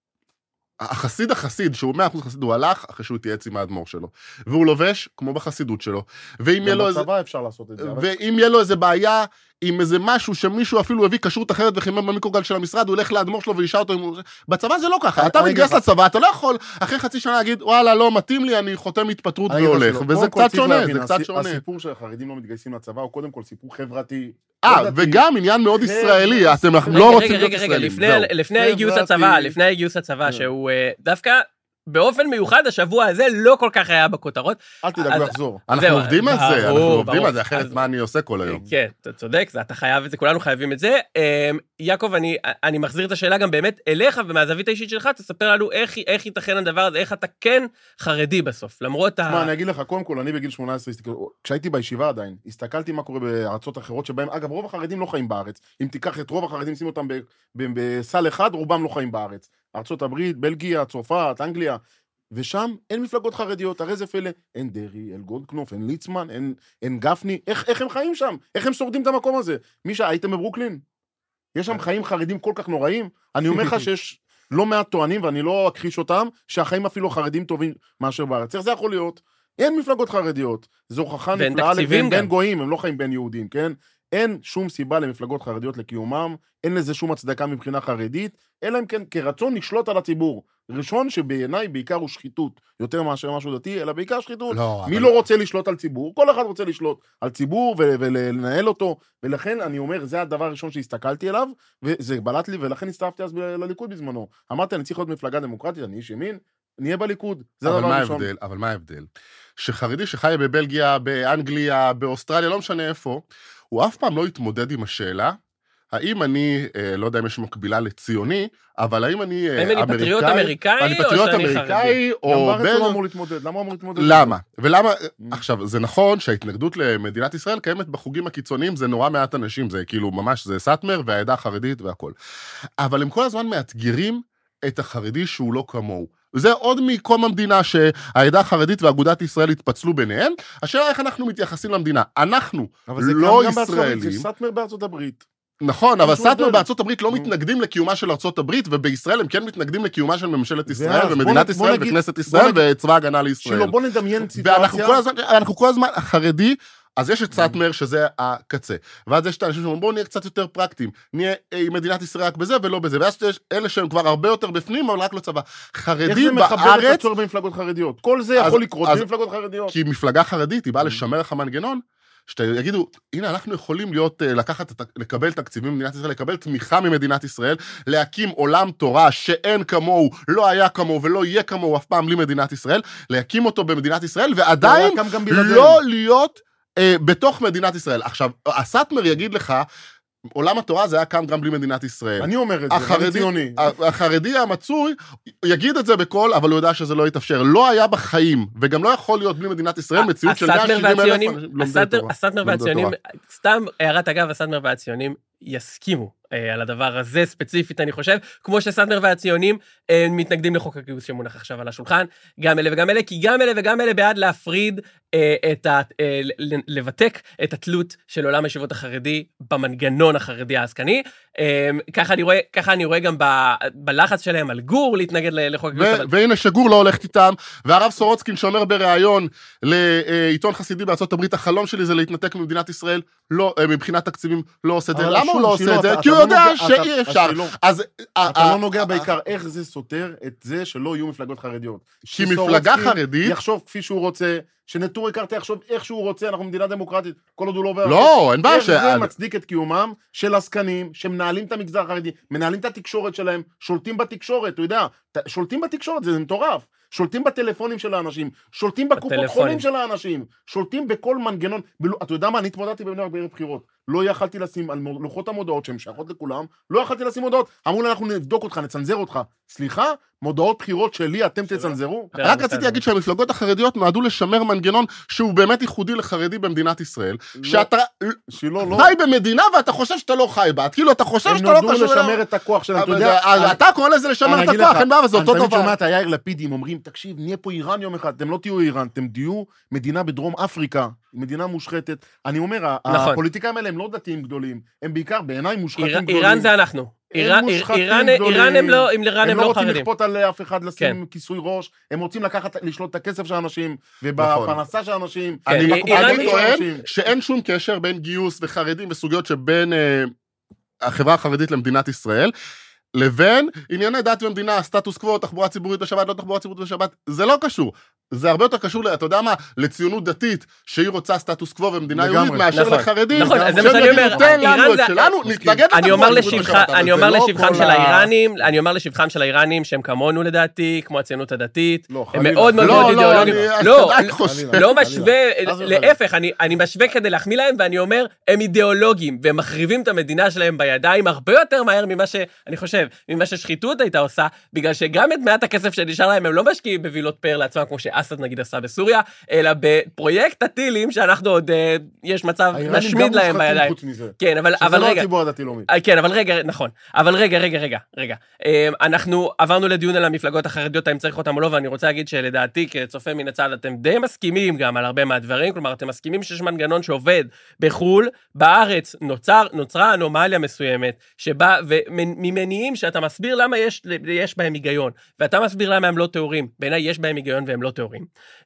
החסיד החסיד, שהוא מאה אחוז חסיד, הוא הלך אחרי שהוא התייעץ עם האדמו"ר שלו. והוא לובש כמו בחסידות שלו. גם בצבא אפשר לעשות את זה. ואם יהיה לו איזה בעיה, עם איזה משהו שמישהו אפילו הביא כשרות אחרת וחימם במיקרוגל של המשרד, הוא הולך לאדמו"ר שלו וישאל אותו. בצבא זה לא ככה. אתה מתגייס לצבא, אתה לא יכול אחרי חצי שנה להגיד, וואלה, לא מתאים לי, אני חותם התפטרות והולך. וזה קצת שונה, זה קצת שונה. הסיפור שהחרדים לא מתגייסים לצבא הוא קודם כל סיפור חברתי. אה, וגם עניין מאוד ישראלי, אתם לא רוצים להיות ישראלים. לפני הגיוס הצבא, לפני הגיוס הצבא, שהוא דווקא באופן מיוחד, השבוע הזה לא כל כך היה בכותרות. אל תדאג לחזור. אנחנו עובדים על זה, אנחנו עובדים על זה, אחרת מה אני עושה כל היום. כן, אתה צודק, אתה חייב את זה, כולנו חייבים את זה. יעקב, אני מחזיר את השאלה גם באמת אליך, ומהזווית האישית שלך, תספר לנו איך ייתכן הדבר הזה, איך אתה כן חרדי בסוף, למרות ה... מה, אני אגיד לך, קודם כל, אני בגיל שמונה עשרה, כשהייתי בישיבה עדיין, הסתכלתי מה קורה בארצות אחרות שבהם, אגב, רוב החרדים לא חיים בארץ. אם תיקח את רוב החרדים, שים אותם בסל אחד, רובם לא חיים בארץ. ארצות הברית, בלגיה, צרפת, אנגליה, ושם אין מפלגות חרדיות, הרי זה פלא, אין דרי, אין גולדקנופ, אין ליצמן, אין, אין גפני, איך, איך הם חיים שם? איך הם שורדים את המקום הזה? מי שהייתם בברוקלין? יש שם חיים חרדים כל כך נוראים? אני אומר לך שיש לא מעט טוענים, ואני לא אכחיש אותם, שהחיים אפילו חרדים טובים מאשר בארץ. איך זה יכול להיות? אין מפלגות חרדיות. זו הוכחה נפלאה לבין בין גויים, הם לא חיים בין יהודים, כן? אין שום סיבה למפלגות חרדיות לקיומם, אין לזה שום הצדקה מבחינה חרדית, אלא אם כן כרצון לשלוט על הציבור. ראשון שבעיניי בעיקר הוא שחיתות, יותר מאשר משהו דתי, אלא בעיקר שחיתות. לא, מי אבל... לא רוצה לשלוט על ציבור? כל אחד רוצה לשלוט על ציבור ו- ולנהל אותו, ולכן אני אומר, זה הדבר הראשון שהסתכלתי עליו, וזה בלט לי, ולכן הסתעפתי אז לליכוד בזמנו. אמרתי, אני צריך להיות מפלגה דמוקרטית, אני איש ימין, נהיה בליכוד. זה אבל הדבר מה הראשון. ההבדל? אבל מה ההבדל? שחרדי שחי בבלגיה, באנגליה, באוסטרליה, לא משנה איפה, הוא אף פעם לא התמודד עם השאלה, האם אני, לא יודע אם יש מקבילה לציוני, אבל האם אני אמריקאי, האם אני פטריוט אמריקאי, אני פטריוט אמריקאי, או בן... למה הוא אמור להתמודד? למה הוא אמור להתמודד? למה? ולמה, עכשיו, זה נכון שההתנגדות למדינת ישראל קיימת בחוגים הקיצוניים, זה נורא מעט אנשים, זה כאילו ממש, זה סאטמר והעדה החרדית והכל. אבל הם כל הזמן מאתגרים את החרדי שהוא לא כמוהו. זה עוד מקום המדינה שהעדה החרדית ואגודת ישראל התפצלו ביניהם. השאלה איך אנחנו מתייחסים למדינה. אנחנו לא ישראלים. זה סאטמר בארצות הברית. נכון, אבל סאטמר בארצות הברית לא מתנגדים לקיומה של ארצות הברית, ובישראל הם כן מתנגדים לקיומה של ממשלת ישראל, ומדינת ישראל, וכנסת ישראל, וצבא הגנה לישראל. שלא, בוא נדמיין סיטואציה. ואנחנו כל הזמן, החרדי, אז יש את סאטמר שזה הקצה, ואז יש את האנשים שאומרים, בואו נהיה קצת יותר פרקטיים, נהיה עם מדינת ישראל רק בזה ולא בזה, ואז יש אלה שהם כבר הרבה יותר בפנים, אבל רק לא צבא. חרדים בארץ... איך זה מחבר את הצורך במפלגות חרדיות? כל זה יכול לקרות במפלגות חרדיות. כי מפלגה חרדית היא באה לשמר לך מנגנון, שתגידו, הנה, אנחנו יכולים להיות, לקחת, לקבל תקציבים ממדינת ישראל, לקבל תמיכה ממדינת ישראל, להקים עולם תורה שאין כמוהו, לא היה כמוהו ולא יהיה כמוהו אף פעם בלי מדינת ישראל, להקים אותו במדינת ישראל, ועדיין לא להיות אה, בתוך מדינת ישראל. עכשיו, הסאטמר יגיד לך, עולם התורה זה היה קם גם בלי מדינת ישראל. אני אומר את זה, אני ציוני. החרדי המצוי יגיד את זה בכל, אבל הוא יודע שזה לא יתאפשר. לא היה בחיים, וגם לא יכול להיות בלי מדינת ישראל, מציאות של מאה שבעים אלף לומדי תורה. הסטמר והציונים, סתם הערת אגב, הסטמר והציונים יסכימו על הדבר הזה ספציפית, אני חושב, כמו שסטמר והציונים מתנגדים לחוק הגיוס שמונח עכשיו על השולחן, גם אלה וגם אלה, כי גם אלה וגם אלה בעד להפריד את ה... לבטק את התלות של עולם הישיבות החרדי במנגנון החרדי העסקני. ככה אני רואה, ככה אני רואה גם בלחץ שלהם על גור להתנגד לחוק הגיוס. והנה שגור לא הולכת איתם, והרב סורוצקין שאומר בריאיון לעיתון חסידי בארצות הברית, החלום שלי זה להתנתק ממדינת ישראל, לא, מבחינת תקציבים לא עושה את זה. למה הוא לא עושה את זה? כי הוא יודע שאי אפשר. אתה לא נוגע בעיקר איך זה סותר את זה שלא יהיו מפלגות חרדיות. כי מפלגה חרדית... יחשוב כפי שהוא רוצה, שנטורי קרתא יחשוב איך שהוא רוצה, אנחנו מדינה דמוקרטית, כל עוד הוא לא עובר... לא, אין בעיה. איך זה מצדיק את קיומם של עסקנים, שמנהלים את המגזר החרדי, מנהלים את התקשורת שלהם, שולטים בתקשורת, אתה יודע, שולטים בתקשורת, זה מטורף. שולטים בטלפונים של האנשים, שולטים בקופות חולים של האנשים, שולטים בכל מנגנון. אתה יודע מה, אני התמודדתי בבני ברק בערב בחירות. לא יכלתי לשים על לוחות המודעות שהן שייכות לכולם, לא יכלתי לשים מודעות. אמרו לי, אנחנו נבדוק אותך, נצנזר אותך. סליחה, מודעות בחירות שלי, אתם תצנזרו? רק רציתי להגיד שהמפלגות החרדיות נועדו לשמר מנגנון שהוא באמת ייחודי לחרדי במדינת ישראל, שאתה חי במדינה ואתה חושב שאתה לא חי בה, כאילו אתה חושב שאתה לא קשור... הם נועדו לשמר את הכוח שלהם, אתה יודע... אתה קורא לזה לשמר את הכוח, אין בעיה, זה אותו דבר. אני שומע את יאיר לפידים אומרים, תקשיב, נהיה פה איראן יום אחד, אתם לא תהיו איראן, אתם תהיו מדינה בדרום אפריקה, מדינה מושחתת. אני אומר, הפוליטיקאים האלה הם לא דתיים גדולים, הם בעיקר בעיניי מושחתים גדולים. איראן זה אנחנו. איראן הם לא, אם לאיראן הם לא חרדים. הם לא רוצים לכפות על אף אחד לשים כיסוי ראש, הם רוצים לקחת, לשלוט את הכסף של האנשים, ובפרנסה של האנשים. אני טוען שאין שום קשר בין גיוס וחרדים בסוגיות שבין החברה החרדית למדינת ישראל, לבין ענייני דת ומדינה, סטטוס קוו, תחבורה ציבורית בשבת, לא תחבורה ציבורית בשבת, זה לא קשור. זה הרבה יותר קשור, אתה יודע מה, לציונות דתית, שהיא רוצה סטטוס קוו ומדינה יהודית, מאשר לחרדים. נכון, אז זה מה שאני אומר, תן לנו את שלנו, נתנגד לתחבורה ציבורית בשבת. אני אומר לשבחם של האיראנים, אני אומר לשבחם של האיראנים, שהם כמונו לדעתי, כמו הציונות הדתית, הם מאוד מאוד אידיאולוגיים. לא, לא משווה, להפך, אני משווה כדי להחמיא להם, ואני אומר, הם אידיאולוגיים, והם מחריבים את המדינה שלהם בידיים הרבה יותר מהר ממה שאני חושב, ממה ששחיתות הייתה עושה, בגלל שגם את מעט הכסף שנשאר להם, הם לא משקיעים בבילות פאר לעצמם, כמו שאסד נגיד עשה בסוריה, אלא בפרויקט הטילים, שאנחנו עוד, יש מצב נשמיד להם בידיים. כן, אבל, אבל רגע. כן, אבל רגע, נכון. אבל רגע, רגע, רגע, רגע. אנחנו עברנו לדיון על המפלגות החרדיות, האם צריך אותם או לא, ואני רוצה להגיד שלדעתי, כצופה מן הצד, אתם די מסכימים גם על הרבה מהדברים, כלומר, אתם מסכימים שיש מנגנון שעובד בחול, בארץ נוצר, נוצרה אנומליה מסוימת, שבא, וממניעים שאתה מסביר למה יש, יש בהם היגיון, ואתה מסביר למה הם לא תיאורים. בעיניי יש בהם היגיון והם לא תיאורים.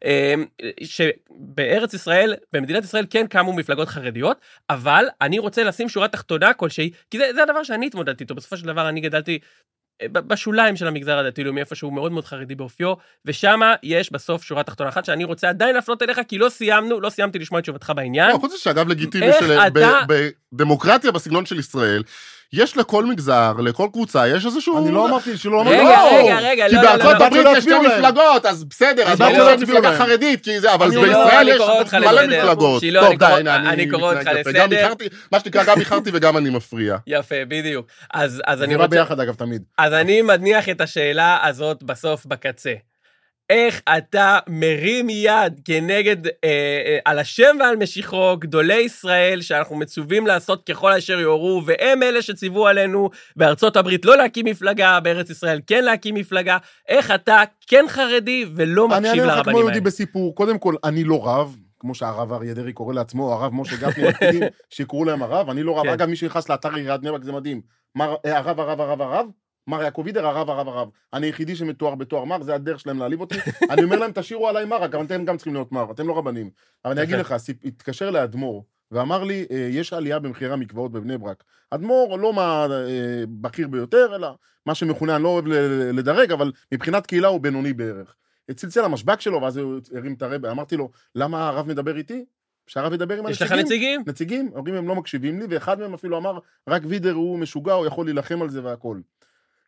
שבארץ ישראל, במדינת ישראל כן קמו מפלגות חרדיות, אבל אני רוצה לשים שורה תחתונה כלשהי, כי זה, זה הדבר שאני התמודדתי איתו. בסופו של דבר אני גדלתי בשוליים של המגזר הדתי-לאומי, איפה שהוא מאוד מאוד חרדי באופיו, ושם יש בסוף שורה תחתונה אחת שאני רוצה עדיין להפנות אליך, כי לא סיימנו, לא סיימתי לשמוע את תשובתך בעניין. חוץ שאגב לגיטימי בדמוקרטיה בסגנון של ישראל, יש לכל מגזר, לכל קבוצה, יש איזשהו... אני לא אמרתי, שלא אמרתי... רגע, רגע, רגע, כי בארצות הברית יש שתי מפלגות, אז בסדר, אז לא יש מפלגה חרדית, אבל בישראל יש מלא מפלגות. טוב, די, אני קורא אותך לסדר. מה שנקרא, גם איחרתי וגם אני מפריע. יפה, בדיוק. אז אני רוצה... נראה ביחד, אגב, תמיד. אז אני מניח את השאלה הזאת בסוף בקצה. איך אתה מרים יד כנגד, אה, אה, על השם ועל משיחו, גדולי ישראל, שאנחנו מצווים לעשות ככל אשר יורו, והם אלה שציוו עלינו בארצות הברית לא להקים מפלגה, בארץ ישראל כן להקים מפלגה, איך אתה כן חרדי ולא מקשיב לרבנים האלה? אני אענה לך כמו יהודי בסיפור, קודם כל, אני לא רב, כמו שהרב אריה דרעי קורא לעצמו, הרב משה גפני, שיקראו להם הרב, אני לא רב, אגב, מי שנכנס לאתר עיריית בני ברק, זה מדהים, הרב, הרב, הרב, הרב, מר יעקב וידר, הרב, הרב, הרב. אני היחידי שמתואר בתואר מר, זה הדרך שלהם להעליב אותי. אני אומר להם, תשאירו עליי מר, אבל אתם גם צריכים להיות מר, אתם לא רבנים. אבל אני אגיד לך, התקשר לאדמו"ר, ואמר לי, יש עלייה במחירי המקוואות בבני ברק. אדמו"ר לא מה בכיר ביותר, אלא מה שמכונה, אני לא אוהב לדרג, אבל מבחינת קהילה הוא בינוני בערך. צלצל המשבק שלו, ואז הוא הרים את הרב, אמרתי לו, למה הרב מדבר איתי? שהרב ידבר עם הנציגים. יש לך נציגים? נציגים, אומרים, הם לא מקשיבים לי, ואחד מהם אפילו אמר, רק וידר הוא משוגע, הוא יכול להילחם על זה והכל.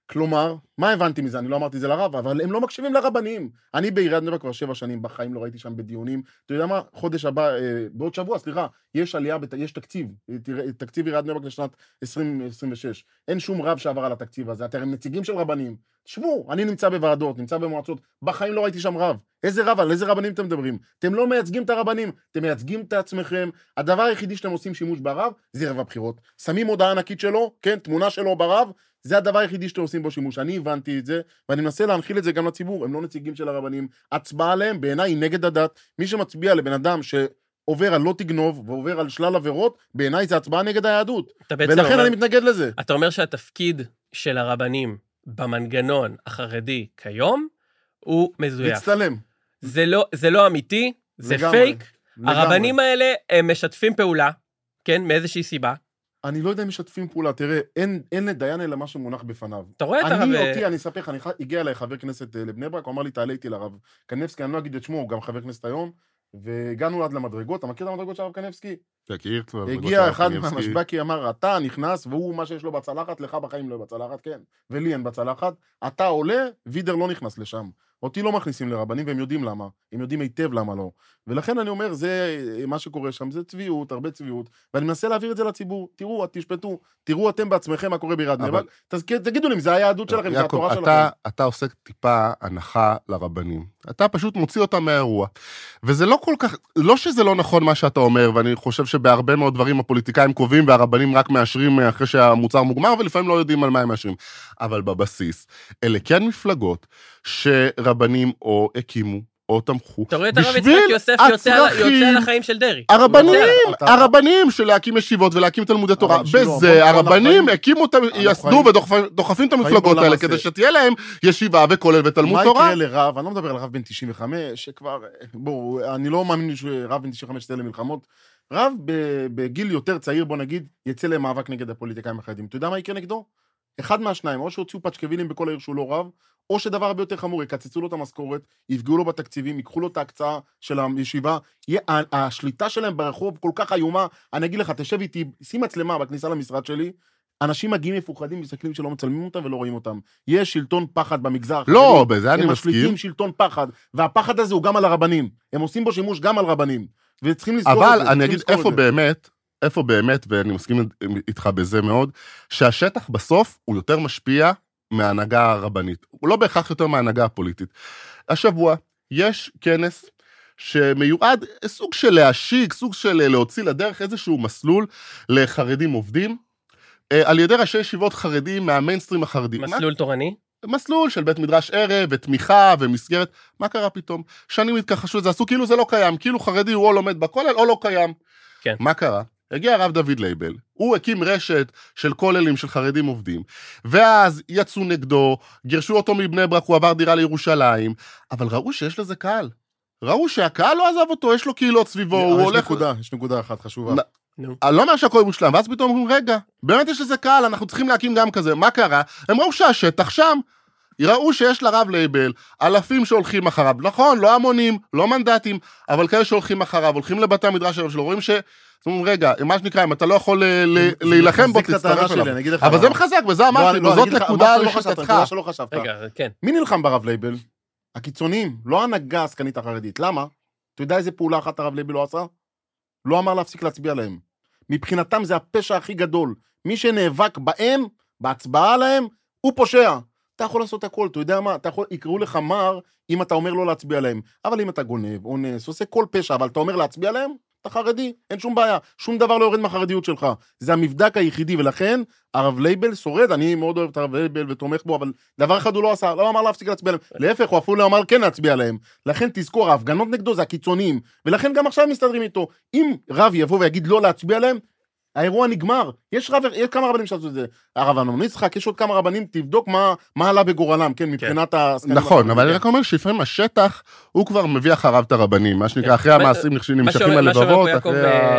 כלומר, מה הבנתי מזה? אני לא אמרתי זה לרב, אבל הם לא מקשיבים לרבנים. אני בעיריית בני ברק כבר שבע שנים, בחיים לא ראיתי שם בדיונים. אתה יודע מה? חודש הבא, אה, בעוד שבוע, סליחה, יש עלייה, בת... יש תקציב, תקציב עיריית בני ברק לשנת עשרים עשרים ושש. אין שום רב שעבר על התקציב הזה. אתם נציגים של רבנים. תשמעו, אני נמצא בוועדות, נמצא במועצות, בחיים לא ראיתי שם רב. איזה רב, על איזה רבנים אתם מדברים? אתם לא מייצגים את הרבנים, אתם מייצגים את עצמכם. הדבר היחידי שאתם עושים שימוש ברב, זה ערב הבחירות. שמים הודעה ענקית שלו, כן, תמונה שלו ברב, זה הדבר היחידי שאתם עושים בו שימוש. אני הבנתי את זה, ואני מנסה להנחיל את זה גם לציבור. הם לא נציגים של הרבנים. הצבעה עליהם, בעיניי, היא נגד הדת. מי שמצביע לבן אדם שעובר על לא תגנוב, ועובר על שלל עבירות, בעיניי זה הצבעה נגד היהדות. ולכן אומר, אני מתנגד לזה. אתה אומר שהתפקיד של הרבנים במנגנון החרדי כיום, הוא מזויף. מצטלם. זה לא, זה לא אמיתי, זה לגמרי, פייק. לגמרי. הרבנים האלה, הם משתפים פעולה, כן, מאיזושהי סיבה. אני לא יודע אם משתפים פעולה, תראה, אין, אין לדיין אלא מה שמונח בפניו. אתה רואה את הרב... אני אותי, אני אספר לך, אני הגיע אליי חבר כנסת לבני ברק, הוא אמר לי, תעלה איתי לרב קנבסקי, אני לא אגיד את שמו, הוא גם חבר כנסת היום, והגענו עד למדרגות, אתה מכיר את המדרגות של הרב קנבסקי? תכיר כבר. הגיע אחד מהמשבקי, אמר, אתה נכנס, והוא מה שיש לו בצלחת, לך בחיים לא בצלחת, כן, ולי אין בצלחת, אתה עולה, וידר לא נכנס לשם. אותי לא מכניסים לרבנים, והם יודעים למה, הם יודעים היטב למה לא. ולכן אני אומר, זה מה שקורה שם, זה צביעות, הרבה צביעות, ואני מנסה להעביר את זה לציבור. תראו, תשפטו, תראו אתם בעצמכם מה קורה בעיריית בני ברק, תגידו לי, זה היהדות שלכם, זה התורה שלכם. אתה עושה טיפה הנחה לרבנים. אתה פשוט מוציא אותם מהאירוע. וזה לא כל כך, לא שזה לא נכון מה שאתה אומר, ואני חושב שבהרבה מאוד דברים הפוליטיקאים קובעים, והרבנים רק מאשרים אחרי שהמוצר מוגמר, ולפעמים לא יודעים על מה הם מאשרים. אבל בבסיס, אלה כן מפלגות שרבנים או הקימו, או תמכו. אתה רואה את הרב יצחק יוסף יוצא על החיים של דרי. הרבנים, הרבנים של להקים ישיבות ולהקים תלמודי תורה, בזה הרבנים הקימו, יסדו ודוחפים את המפלגות האלה, כדי שתהיה להם ישיבה וכולל ותלמוד תורה. מה יקרה לרב, אני לא מדבר על רב בן תשעים וחמש, שכבר, בואו, אני לא מאמין שרב בן תשעים וחמש יצא למלחמות, רב בגיל יותר צעיר, בוא נגיד, יצא למאבק נגד הפוליטיקאים החרדים. אתה יודע מה יקרה נגדו? אחד מהשניים, או שהוציאו פצ'קווילים בכל העיר שהוא לא רב, או שדבר הרבה יותר חמור, יקצצו לו את המשכורת, יפגעו לו בתקציבים, ייקחו לו את ההקצאה של הישיבה, השליטה שלהם ברחוב כל כך איומה, אני אגיד לך, תשב איתי, שים מצלמה בכניסה למשרד שלי, אנשים מגיעים מפוחדים, מסתכלים שלא מצלמים אותם ולא רואים אותם. יש שלטון פחד במגזר החרדי. לא, בזה אני מסכים. הם משליטים שלטון פחד, והפחד הזה הוא גם על הרבנים. הם עושים בו שימוש גם על רבנים. וצריכים לזכור את זה. אבל אני אגיד איפה באמת, איפה באמת, ואני מסכים איתך בזה מאוד, שהשטח בסוף הוא יותר משפיע מההנהגה הרבנית. הוא לא בהכרח יותר מההנהגה הפוליטית. השבוע יש כנס שמיועד סוג של להשיק, סוג של להוציא לדרך איזשהו מסלול לחרדים עובדים, על ידי ראשי ישיבות חרדים מהמיינסטרים החרדי. מסלול תורני? מסלול של בית מדרש ערב ותמיכה ומסגרת. מה קרה פתאום? שנים התכחשו את זה, עשו כאילו זה לא קיים, כאילו חרדי הוא או לומד בכולל או לא קיים. כן. מה קרה? הגיע הרב דוד לייבל, הוא הקים רשת של כוללים של חרדים עובדים, ואז יצאו נגדו, גירשו אותו מבני ברק, הוא עבר דירה לירושלים, אבל ראו שיש לזה קהל. ראו שהקהל לא עזב אותו, יש לו קהילות סביבו, הוא יש הולך... נקודה, יש נקודה אחת חשובה. אני לא אומר שהכל מושלם, ואז פתאום אומרים, רגע, באמת יש לזה קהל, אנחנו צריכים להקים גם כזה, מה קרה? הם ראו שהשטח שם, יראו שיש לרב לייבל אלפים שהולכים אחריו, נכון, לא המונים, לא מנדטים, אבל כאלה שהולכים אחריו, הולכים לבתי המדרש שלו, רואים ש... זאת אומרת, רגע, מה שנקרא, אם אתה לא יכול להילחם בו, תצטרף אליו. אבל זה מחזק, וזה אמרתי, וזאת נקודה לשיטתך. רגע, כן. מי נלחם ברב לייבל? הקיצוניים, לא ההנהגה העסקנית החרדית. למה? אתה יודע איזה פעולה אחת הרב לייבל לא עשה? לא אמר להפסיק להצביע להם. מבחינתם זה הפשע הכי גדול. מי שנאבק בהם, בהצבעה עליהם, הוא פושע. אתה יכול לעשות הכל, אתה יודע מה? אתה יכול, יקראו לך מר אם אתה אומר לא להצביע להם. אבל אם אתה גונב, אונס, עושה כל פשע, אבל אתה אומר להצביע להם, אתה חרדי, אין שום בעיה. שום דבר לא יורד מהחרדיות שלך. זה המבדק היחידי, ולכן הרב לייבל שורד, אני מאוד אוהב את הרב לייבל ותומך בו, אבל דבר אחד הוא לא עשה, לא אמר להפסיק להצביע להם. להפך, הוא אפילו לא אמר כן להצביע להם. לכן תזכור, ההפגנות נגדו זה הקיצוניים, ולכן גם עכשיו מסתדרים איתו. אם רב יבוא ויגיד לא להצביע להם, האירוע נגמר. יש רב, יש כמה רבנים שעשו את זה. הרב אמנון יצחק, יש עוד כמה רבנים, תבדוק מה, מה עלה בגורלם, כן, מבחינת ה... נכון, אבל אני רק אומר שלפעמים השטח, הוא כבר מביא אחריו את הרבנים, מה שנקרא, אחרי המעשים נמשכים הלבבות, אחרי ה...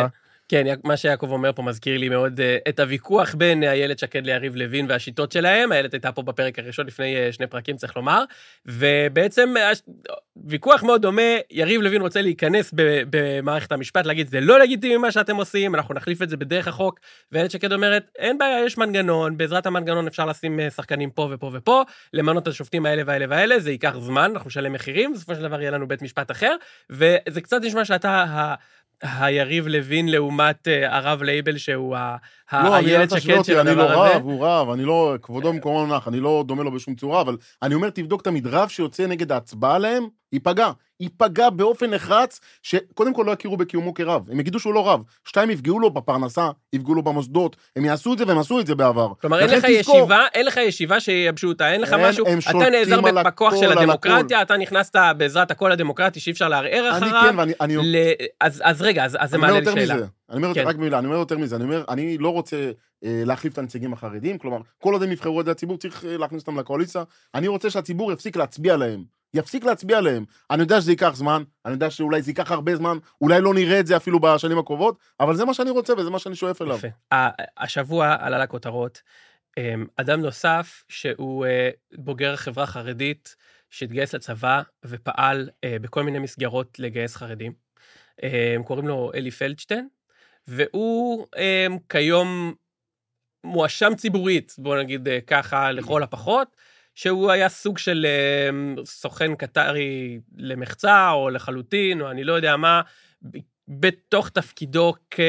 כן, מה שיעקב אומר פה מזכיר לי מאוד את הוויכוח בין איילת שקד ליריב לוין והשיטות שלהם. איילת הייתה פה בפרק הראשון לפני שני פרקים, צריך לומר, ובעצם ויכוח מאוד דומה. יריב לוין רוצה להיכנס במערכת המשפט, להגיד, זה לא לגיטימי מה שאתם עושים, אנחנו נחליף את זה בדרך החוק, ואיילת שקד אומרת, אין בעיה, יש מנגנון, בעזרת המנגנון אפשר לשים שחקנים פה ופה ופה, למנות את השופטים האלה והאלה והאלה, זה ייקח זמן, אנחנו נשלם מחירים, בסופו של דבר יהיה לנו בית משפט אחר, וזה קצת נשמע שאתה היריב לוין לעומת הרב לייבל, שהוא האיילת שקד של הדבר הזה. אני לא רב, הוא רב, אני לא, כבודו במקומו מונח, אני לא דומה לו בשום צורה, אבל אני אומר, תבדוק את המדרב שיוצא נגד ההצבעה להם, ייפגע. ייפגע באופן נחרץ, שקודם כל לא יכירו בקיומו כרב. הם יגידו שהוא לא רב. שתיים, יפגעו לו בפרנסה, יפגעו לו במוסדות. הם יעשו את זה והם עשו את זה בעבר. כלומר, אין לך ישיבה, אין לך ישיבה שיבשו אותה, אין לך משהו, אתה נעזר בכוח של הדמוקרטיה, אתה נכנסת בעזרת הקול הדמוקרטי שאי אפשר לערער אחריו. אז רגע, אז זה מעלה לי שאלה. אני אומר יותר רק במילה, אני אומר יותר מזה, אני אומר, אני לא רוצה להחליף את הנציגים החרדים, כלומר, כל עוד הם יבחרו את הציבור, צריך להכניס אותם לקואליציה. אני רוצה שהציבור יפסיק להצביע להם. יפסיק להצביע להם. אני יודע שזה ייקח זמן, אני יודע שאולי זה ייקח הרבה זמן, אולי לא נראה את זה אפילו בשנים הקרובות, אבל זה מה שאני רוצה וזה מה שאני שואף אליו. יפה. השבוע עלה לכותרות, אדם נוסף שהוא בוגר החברה חרדית, שהתגייס לצבא ופעל בכל מיני מסגרות לגייס חרדים. קוראים לו אלי פלדשטיין, והוא כיום מואשם ציבורית, בוא נגיד ככה לכל הפחות, שהוא היה סוג של סוכן קטרי למחצה או לחלוטין, או אני לא יודע מה, בתוך תפקידו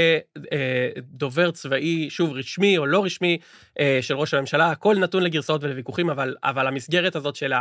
כדובר צבאי, שוב רשמי או לא רשמי, של ראש הממשלה, הכל נתון לגרסאות ולוויכוחים, אבל, אבל המסגרת הזאת של, ה,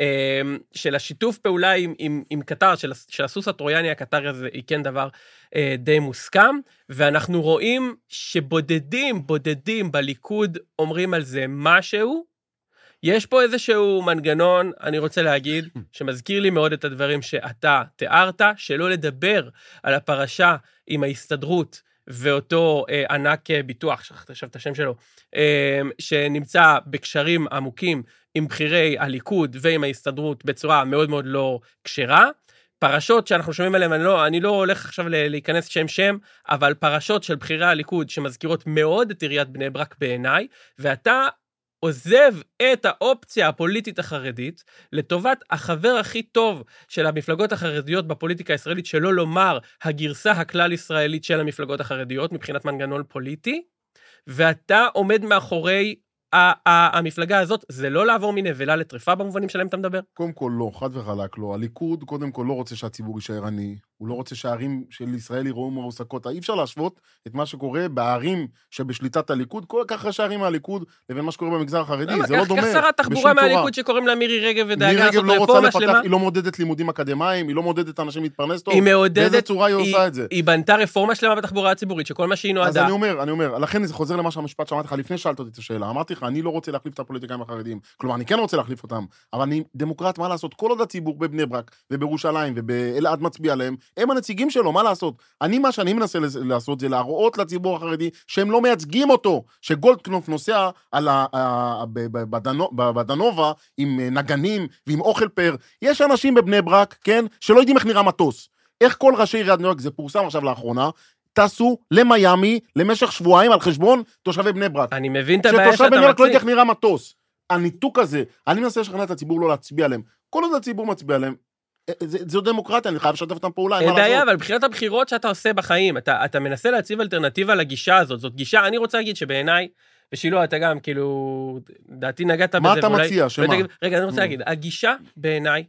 של השיתוף פעולה עם, עם, עם קטר, של, של הסוס הטרויאני הקטרי הזה, היא כן דבר די מוסכם, ואנחנו רואים שבודדים, בודדים בליכוד אומרים על זה משהו, יש פה איזשהו מנגנון, אני רוצה להגיד, שמזכיר לי מאוד את הדברים שאתה תיארת, שלא לדבר על הפרשה עם ההסתדרות ואותו אה, ענק ביטוח, שכחת עכשיו את השם שלו, אה, שנמצא בקשרים עמוקים עם בחירי הליכוד ועם ההסתדרות בצורה מאוד מאוד לא קשרה. פרשות שאנחנו שומעים עליהן, אני לא, אני לא הולך עכשיו להיכנס שם שם, אבל פרשות של בחירי הליכוד שמזכירות מאוד את עיריית בני ברק בעיניי, ואתה עוזב את האופציה הפוליטית החרדית לטובת החבר הכי טוב של המפלגות החרדיות בפוליטיקה הישראלית, שלא לומר הגרסה הכלל ישראלית של המפלגות החרדיות מבחינת מנגנון פוליטי, ואתה עומד מאחורי המפלגה הזאת. זה לא לעבור מנבלה לטריפה במובנים שלהם אתה מדבר? קודם כל לא, חד וחלק לא. הליכוד קודם כל לא רוצה שהציבור יישאר עני, הוא לא רוצה שהערים של ישראל יראו מרוסקות. אי אפשר להשוות את מה שקורה בערים שבשליטת הליכוד, כל כך ראשי הערים מהליכוד לבין מה שקורה במגזר החרדי, זה לא דומה. כך שרת תחבורה מהליכוד שקוראים לה מירי רגב ודאגה לעשות רפורמה שלמה. היא לא מודדת לימודים אקדמיים, היא לא מודדת אנשים להתפרנס טוב. באיזה צורה היא עושה את זה? היא בנתה רפורמה שלמה בתחבורה הציבורית, שכל מה שהיא נועדה. אז אני אומר, אני אומר, לכן זה חוזר למה שהמשפט שאמרתי לך לפני שאלת אותי את השאלה. אמרתי לך, אני לא רוצה להחליף את הפוליטיקאים החרדים. כלומר, אני כן רוצה להחליף אותם, אבל אני דמוקרט, מה לעשות? כל עוד הציבור בבני ברק ובירושלים ובאלעד מצביע להם, הם הנציגים שלו, מה לעשות? אני, מה שאני מנסה לעשות זה להראות לציבור החרדי שהם לא מייצגים אותו, שגולדקנופ נוסע על ה... בדנובה עם נגנים ועם אוכל פר. יש אנשים בבני ברק, כן, שלא יודעים איך נראה מטוס. איך כל ראשי עיריית ניו יורק, זה פורסם עכשיו לאחרונה, טסו למיימי למשך שבועיים על חשבון תושבי בני ברק. אני מבין את הבעיה שאתה שתושב בני ברק לא יודע איך נראה מטוס. הניתוק הזה, אני מנסה לשכנע את הציבור לא להצביע עליהם. כל עוד הציבור מצביע עליהם, זו דמוקרטיה, אני חייב לשתף אותם פעולה. אין בעיה, אבל בחינת הבחירות שאתה עושה בחיים, אתה, אתה מנסה להציב אלטרנטיבה לגישה הזאת, זאת גישה, אני רוצה להגיד שבעיניי, ושילו, אתה גם, כאילו, דעתי נגעת בזה. מה אתה מציע? שמה? רגע, אני רוצה להגיד, הגישה בעיניי,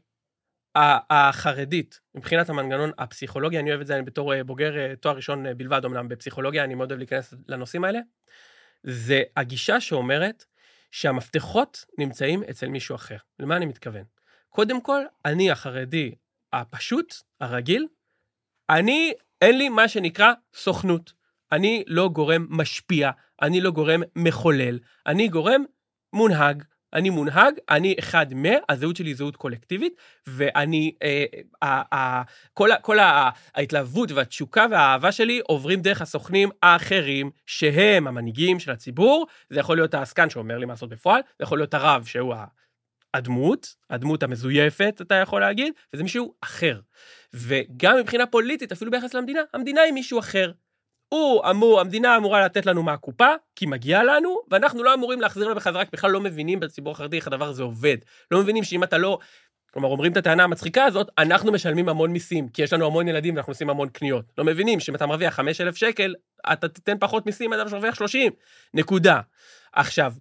החרדית, מבחינת המנגנון הפסיכולוגיה, אני אוהב את זה, אני בתור בוגר תואר ראשון בלבד, אמנם בפסיכולוגיה, אני מאוד אוהב להיכנס לנושאים האלה, זה הגישה שאומרת שהמפתחות נמצאים אצל מישהו אחר. למה אני מתכוון? קודם כל, אני החרדי הפשוט, הרגיל, אני, אין לי מה שנקרא סוכנות. אני לא גורם משפיע, אני לא גורם מחולל, אני גורם מונהג. אני מונהג, אני אחד מה, הזהות שלי היא זהות קולקטיבית, ואני, אה, אה, אה, כל, כל ההתלהבות והתשוקה והאהבה שלי עוברים דרך הסוכנים האחרים, שהם המנהיגים של הציבור. זה יכול להיות העסקן שאומר לי מה לעשות בפועל, זה יכול להיות הרב שהוא הדמות, הדמות המזויפת, אתה יכול להגיד, וזה מישהו אחר. וגם מבחינה פוליטית, אפילו ביחס למדינה, המדינה היא מישהו אחר. הוא אמור, המדינה אמורה לתת לנו מהקופה, כי מגיע לנו, ואנחנו לא אמורים להחזיר לה בחזרה, בכלל לא מבינים בציבור החרדי איך הדבר הזה עובד. לא מבינים שאם אתה לא, כלומר, אומרים את הטענה המצחיקה הזאת, אנחנו משלמים המון מיסים, כי יש לנו המון ילדים ואנחנו עושים המון קניות. לא מבינים שאם אתה מרוויח חמשת אלפים שקל, אתה תיתן פחות מיסים, אתה מרוויח שלושים. נקודה. עכשיו,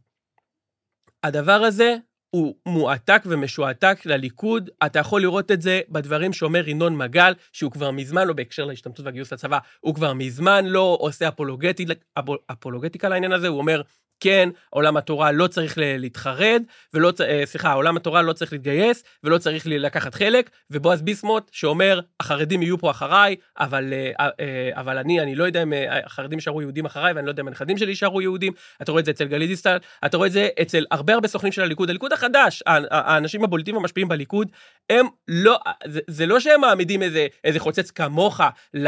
הדבר הזה הוא מועתק ומשועתק לליכוד, אתה יכול לראות את זה בדברים שאומר ינון מגל, שהוא כבר מזמן לא בהקשר להשתמטות והגיוס לצבא, הוא כבר מזמן לא עושה אפולוגטית, אפולוגטיקה לעניין הזה, הוא אומר, כן, עולם התורה לא צריך להתחרד, ולא, סליחה, עולם התורה לא צריך להתגייס, ולא צריך לקחת חלק, ובועז ביסמוט שאומר, החרדים יהיו פה אחריי, אבל, אבל אני, אני לא יודע אם החרדים יישארו יהודים אחריי, ואני לא יודע אם הנכדים שלי יישארו יהודים, אתה רואה את זה אצל גלית דיסטל, אתה רואה את זה אצל הרבה הרבה סוכנים של הליכוד, הליכוד החדש, האנשים הבולטים המשפיעים בליכוד, הם לא, זה, זה לא שהם מעמידים איזה, איזה חוצץ כמוך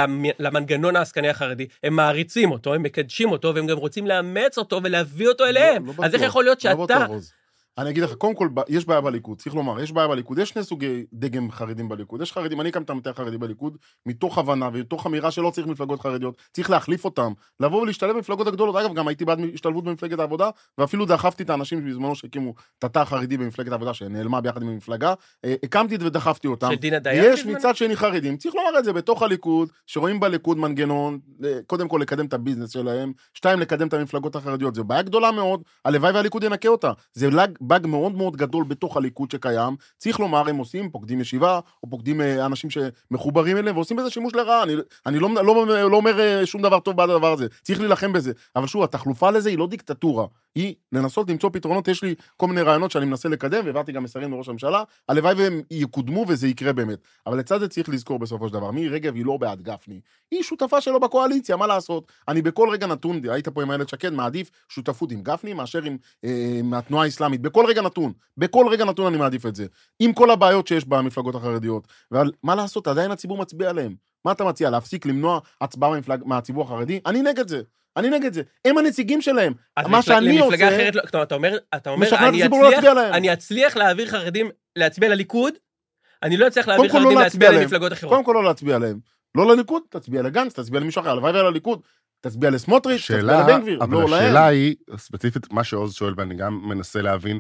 למנגנון העסקני החרדי, הם מעריצים אותו, הם מקדשים אותו, והם גם רוצים לאמץ אותו ולהביא אותו אליהם. לא, לא אז איך יכול להיות שאתה... לא בטוח, אני אגיד לך, קודם כל, יש בעיה בליכוד, צריך לומר, יש בעיה בליכוד, יש שני סוגי דגם חרדים בליכוד, יש חרדים, אני הקמתי מטה חרדי בליכוד, מתוך הבנה ומתוך אמירה שלא צריך מפלגות חרדיות, צריך להחליף אותם, לבוא ולהשתלב במפלגות הגדולות, אגב, גם הייתי בעד השתלבות במפלגת העבודה, ואפילו דחפתי את האנשים בזמנו שהקימו את התא החרדי במפלגת העבודה, שנעלמה ביחד עם המפלגה, הקמתי ודחפתי אותם. יש מצד שני חרדים, צריך לומר את זה, בתוך הליכוד, שרואים בליכוד מנגנון, קודם כל לקדם את הביזנס שלהם, שתיים, לקדם את המפלגות החרדיות. זה בעיה גדולה מאוד, הלוואי והליכוד ינקה אותה. זה באג מאוד מאוד גדול בתוך הליכוד שקיים, צריך לומר, הם עושים, פוקדים ישיבה, או פוקדים אנשים שמחוברים אליהם, ועושים בזה שימוש לרעה, אני, אני לא, לא, לא אומר שום דבר טוב בעד הדבר הזה, צריך להילחם בזה, אבל שוב, התחלופה לזה היא לא דיקטטורה, היא לנסות למצוא פתרונות, יש לי כל מיני רעיונות שאני מנסה לקדם, והעברתי גם מסרים לראש הממשלה, הלוואי והם יקודמו וזה יקרה באמת, אבל לצד זה צריך לזכור בסופו של דבר, מי רגב היא לא בעד גפני, היא שותפה שלו בקואליציה, מה לעשות? אני בכל רגע נתון, היית פה עם הילד שקד, מעדיף שותפות עם גפני, מאשר עם, אה, מהתנועה האסלאמית, בכל רגע נתון, בכל רגע נתון אני מעדיף את זה, עם כל הבעיות שיש במפלגות החרדיות, אבל מה לעשות? עדיין הציבור מצביע עליהם, מה אתה מציע? להפסיק למנוע הצבעה מהמפלג, מהציבור החרדי? אני נגד זה. אני נגד זה. הם הנציגים שלהם. מה שאני עושה... אחרת, אתה אומר, אתה אומר, אני אצליח, אני אצליח להעביר חרדים להצביע לליכוד, אני לא אצליח להעביר חרדים להצביע למפלגות אחרות. קודם כל לא להצביע להם. לא לליכוד, תצביע לגנץ, תצביע למישהו אחר, הלוואי ולליכוד, תצביע לסמוטריץ', תצביע לבן גביר. אבל השאלה היא, ספציפית, מה שעוז שואל, ואני גם מנסה להבין,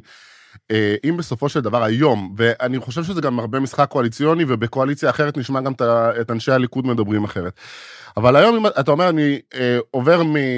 אם בסופו של דבר היום, ואני חושב שזה גם הרבה משחק קואליציוני, ובקואליציה אחרת נשמע גם את אנשי הליכוד מדברים אחרת. אבל היום, אתה אומר, אני אה, עובר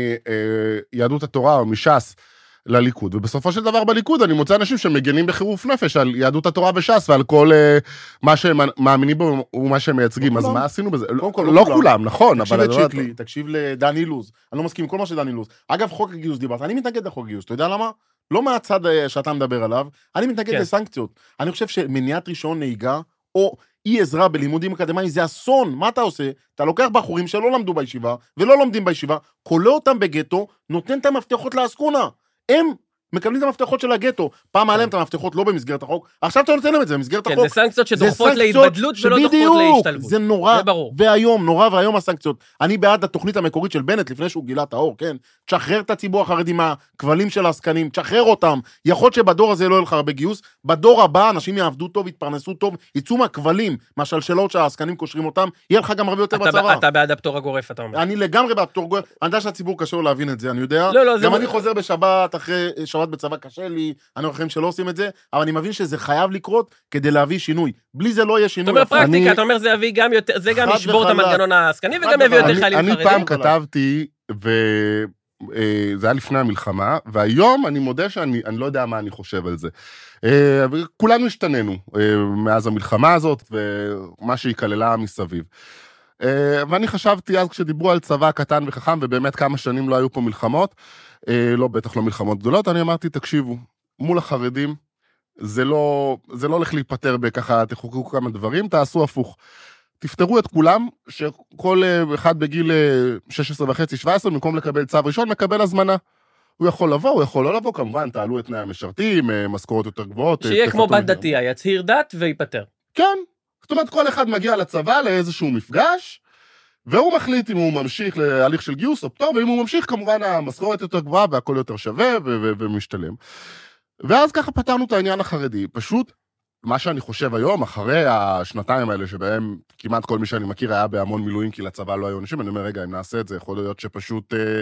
מיהדות התורה או מש"ס לליכוד, ובסופו של דבר בליכוד אני מוצא אנשים שמגנים בחירוף נפש על יהדות התורה וש"ס, ועל כל אה, מה שהם מאמינים בו ומה שהם מייצגים, אז מה עשינו בזה? לא, לא כולם, נכון. תקשיב לשיקלי, תקשיב לדני אילוז, אני לא מסכים עם כל מה שדני אילוז. אגב, חוק הגיוס דיברת, אני מתנגד לחוק הגיוס, אתה יודע למה? לא מהצד שאתה מדבר עליו, אני מתנגד לסנקציות. אני חושב שמניעת רישיון נהיגה, או אי עזרה בלימודים אקדמיים, זה אסון. מה אתה עושה? אתה לוקח בחורים שלא למדו בישיבה, ולא לומדים בישיבה, קולה אותם בגטו, נותן את המפתחות לעסקונה. הם מקבלים את המפתחות של הגטו, פעם עליהם את המפתחות לא במסגרת החוק, עכשיו אתה נותן להם את זה במסגרת החוק. זה סנקציות שדוחפות להתבדלות ולא דוחפות להשתלבות. זה נורא והיום, נורא והיום הסנקציות. אני בעד התוכנית המקורית של בנט, לפני שהוא גילה את האור, כן? תשחרר את הציבור החרדי מהכבלים של העסקנים, תשחרר אותם. יכול שבדור הזה לא ילך הרבה גיוס, בדור הבא אנשים יעבדו טוב, יתפרנסו טוב, יצאו מהכבלים, מהשלשלות שהעסקנים קושרים אותם, יהיה לך גם הרבה יותר בצבא. אתה בעד הפטור הגורף, אתה אומר. אני לגמרי בעד הפטור הגורף. אני יודע שהציבור קשה לו להבין את זה, אני יודע. גם אני חוזר בשבת אחרי שבת בצבא קשה לי, אני חושבים שלא עושים את זה, אבל אני מבין שזה חייב לקרות כדי להביא שינוי. בלי זה לא יהיה שינוי. אתה אומר פרקטיקה, אתה אומר זה יביא גם יותר, זה גם ישבור את המנגנון העסקני וגם יביא יותר חיילים חרדים. אני פעם כתבתי, וזה היה לפני המלחמה, והיום אני מודה שאני לא יודע מה אני חושב על זה. כולנו השתננו מאז המלחמה הזאת, ומה שהיא כללה מסביב. ואני חשבתי אז כשדיברו על צבא קטן וחכם, ובאמת כמה שנים לא היו פה מלחמות, לא, בטח לא מלחמות גדולות, אני אמרתי, תקשיבו, מול החרדים, זה לא, זה לא הולך להיפטר בככה, תחוקקו כמה דברים, תעשו הפוך. תפתרו את כולם, שכל אחד בגיל שש עשרה וחצי, שבע עשרה, במקום לקבל צו ראשון, מקבל הזמנה. הוא יכול לבוא, הוא יכול לא לבוא, כמובן, תעלו את תנאי המשרתים, משכורות יותר גבוהות. שיהיה כמו בת דתייה, יצהיר דת ויפטר. כן, זאת אומרת, כל אחד מגיע לצבא לאיזשהו מפגש, והוא מחליט אם הוא ממשיך להליך של גיוס או פטור, ואם הוא ממשיך, כמובן, המשכורת יותר גבוהה, והכל יותר שווה ומשתלם. ואז ככה פתרנו את העניין החרדי, פשוט מה שאני חושב היום, אחרי השנתיים האלה שבהם כמעט כל מי שאני מכיר היה בהמון מילואים, כי לצבא לא היו אנשים, אני אומר, רגע, אם נעשה את זה, יכול להיות שפשוט אה,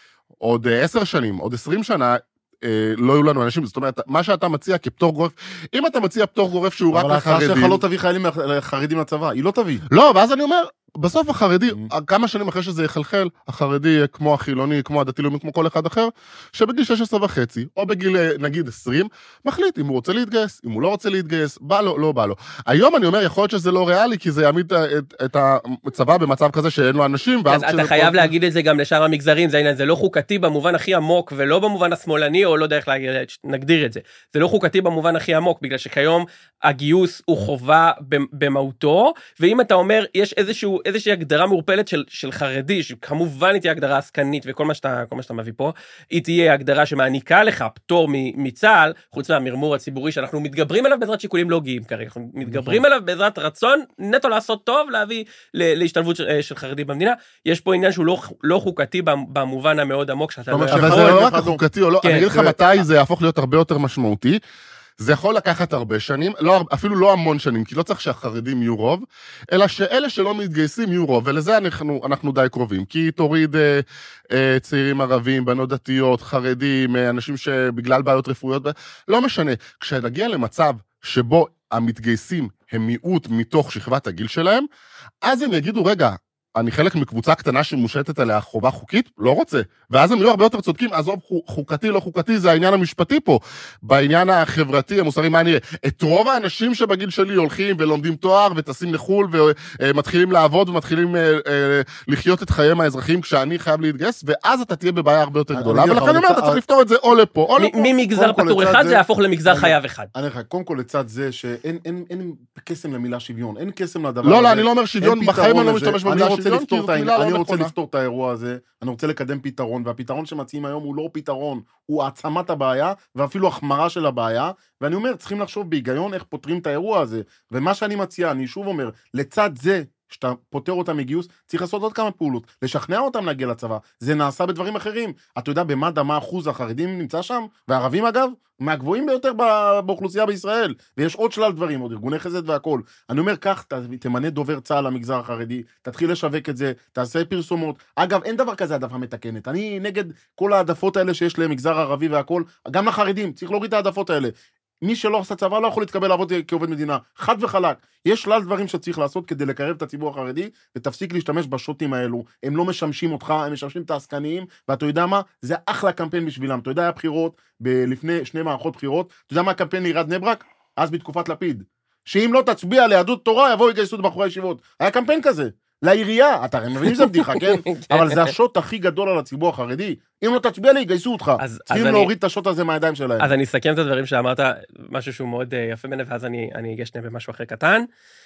עוד עשר שנים, עוד עשרים שנה, אה, לא יהיו לנו אנשים. זאת אומרת, מה שאתה מציע כפטור גורף, אם אתה מציע פטור גורף שהוא רק לחרדים... אבל ההצעה שלך לא תביא חיילים חרדים לצבא, היא לא תביא. לא, ואז אני אומר, בסוף החרדי, כמה שנים אחרי שזה יחלחל, החרדי כמו החילוני, כמו הדתי-לאומי, כמו כל אחד אחר, שבגיל שש עשרה וחצי, או בגיל נגיד עשרים, מחליט אם הוא רוצה להתגייס, אם הוא לא רוצה להתגייס, בא לו, לא בא לו. היום אני אומר, יכול להיות שזה לא ריאלי, כי זה יעמיד את, את הצבא במצב כזה שאין לו אנשים, ואז... אתה חייב להגיד את זה גם לשאר המגזרים, זה, זה לא חוקתי במובן הכי עמוק, ולא במובן השמאלני, או לא יודע איך נגדיר את זה. זה לא חוקתי במובן הכי עמוק, בגלל שכיום הגיוס הוא חובה במהותו, ואם אתה אומר, יש איזשהו, איזושהי הגדרה מעורפלת של, של חרדי, שכמובן היא תהיה הגדרה עסקנית, וכל מה שאתה, כל מה שאתה מביא פה, היא תהיה הגדרה שמעניקה לך פטור מצה"ל, חוץ מהמרמור הציבורי, שאנחנו מתגברים עליו בעזרת שיקולים לוגיים כרגע, אנחנו מתגברים עליו בעזרת רצון נטו לעשות טוב, להביא להשתלבות של, של חרדי במדינה. יש פה עניין שהוא לא, לא חוקתי במובן המאוד עמוק, שאתה... אבל זה לא רק החוקתי, או לא, אני אגיד לך מתי זה יהפוך להיות הרבה יותר משמעותי, זה יכול לקחת הרבה שנים, לא, אפילו לא המון שנים, כי לא צריך שהחרדים יהיו רוב, אלא שאלה שלא מתגייסים יהיו רוב, ולזה אנחנו, אנחנו די קרובים, כי תוריד אה, אה, צעירים ערבים, בנות דתיות, חרדים, אה, אנשים שבגלל בעיות רפואיות, לא משנה, כשנגיע למצב שבו המתגייסים הם מיעוט מתוך שכבת הגיל שלהם, אז הם יגידו, רגע, אני חלק מקבוצה קטנה שמושטת עליה חובה חוקית, לא רוצה. ואז הם יהיו הרבה יותר צודקים, עזוב חוקתי, לא חוקתי, זה העניין המשפטי פה. בעניין החברתי, המוסרי, מה נראה? את רוב האנשים שבגיל שלי הולכים ולומדים תואר וטסים לחול ומתחילים לעבוד ומתחילים לחיות את חייהם האזרחיים כשאני חייב להתגייס, ואז אתה תהיה בבעיה הרבה יותר גדולה, ולכן אני אומר, אתה צריך לפתור את זה או לפה, או לפה. ממגזר פטור אחד זה יהפוך למגזר חייב אחד. אני חושב, קודם כל לצד זה שאין קסם למילה שוויון, אין קסם לדבר הזה. לא, לא, אני לא אומר שוויון, בחיים אני לא משתמש במילה שוויון. אני רוצה לפתור את האירוע הזה, אני רוצה לקדם פתרון, והפתרון שמציעים היום הוא לא פתרון, הוא העצמת הבעיה, ואפילו החמרה של הבעיה, ואני אומר, צריכים לחשוב בהיגיון איך פותרים את האירוע הזה, ומה שאני מציע, אני שוב אומר, לצד זה, שאתה פותר אותם מגיוס, צריך לעשות עוד כמה פעולות, לשכנע אותם להגיע לצבא, זה נעשה בדברים אחרים, אתה יודע במד"א מה אחוז החרדים נמצא שם, והערבים אגב, מהגבוהים ביותר באוכלוסייה בישראל, ויש עוד שלל דברים, עוד ארגוני חסד והכל, אני אומר כך, תמנה דובר צה"ל למגזר החרדי, תתחיל לשווק את זה, תעשה פרסומות, אגב אין דבר כזה העדפה מתקנת, אני נגד כל העדפות האלה שיש למגזר הערבי והכל, גם לחרדים, צריך להוריד את העדפות האלה, מי שלא עושה צבא לא יכול להתקבל לעבוד כעובד מדינה, חד וחלק. יש שלל דברים שצריך לעשות כדי לקרב את הציבור החרדי, ותפסיק להשתמש בשוטים האלו. הם לא משמשים אותך, הם משמשים את העסקניים, ואתה יודע מה? זה אחלה קמפיין בשבילם. אתה יודע, היה בחירות, לפני שני מערכות בחירות, אתה יודע מה הקמפיין לעיריית בני ברק? אז בתקופת לפיד. שאם לא תצביע ליהדות תורה, יבואו יגייסו את בחורי הישיבות. היה קמפיין כזה. לעירייה, אתה מבין שזה בדיחה, כן? אבל זה השוט הכי גדול על הציבור החרדי. אם לא תצביע לי, יגייסו אותך. צריכים להוריד את השוט הזה מהידיים שלהם. אז אני אסכם את הדברים שאמרת, משהו שהוא מאוד יפה ממנו, ואז אני אגש שנייה במשהו אחר קטן.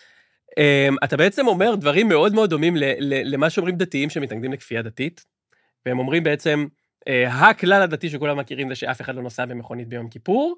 אתה בעצם אומר דברים מאוד מאוד דומים למה שאומרים דתיים שמתנגדים לכפייה דתית, והם אומרים בעצם, הכלל הדתי שכולם מכירים זה שאף אחד לא נוסע במכונית ביום כיפור,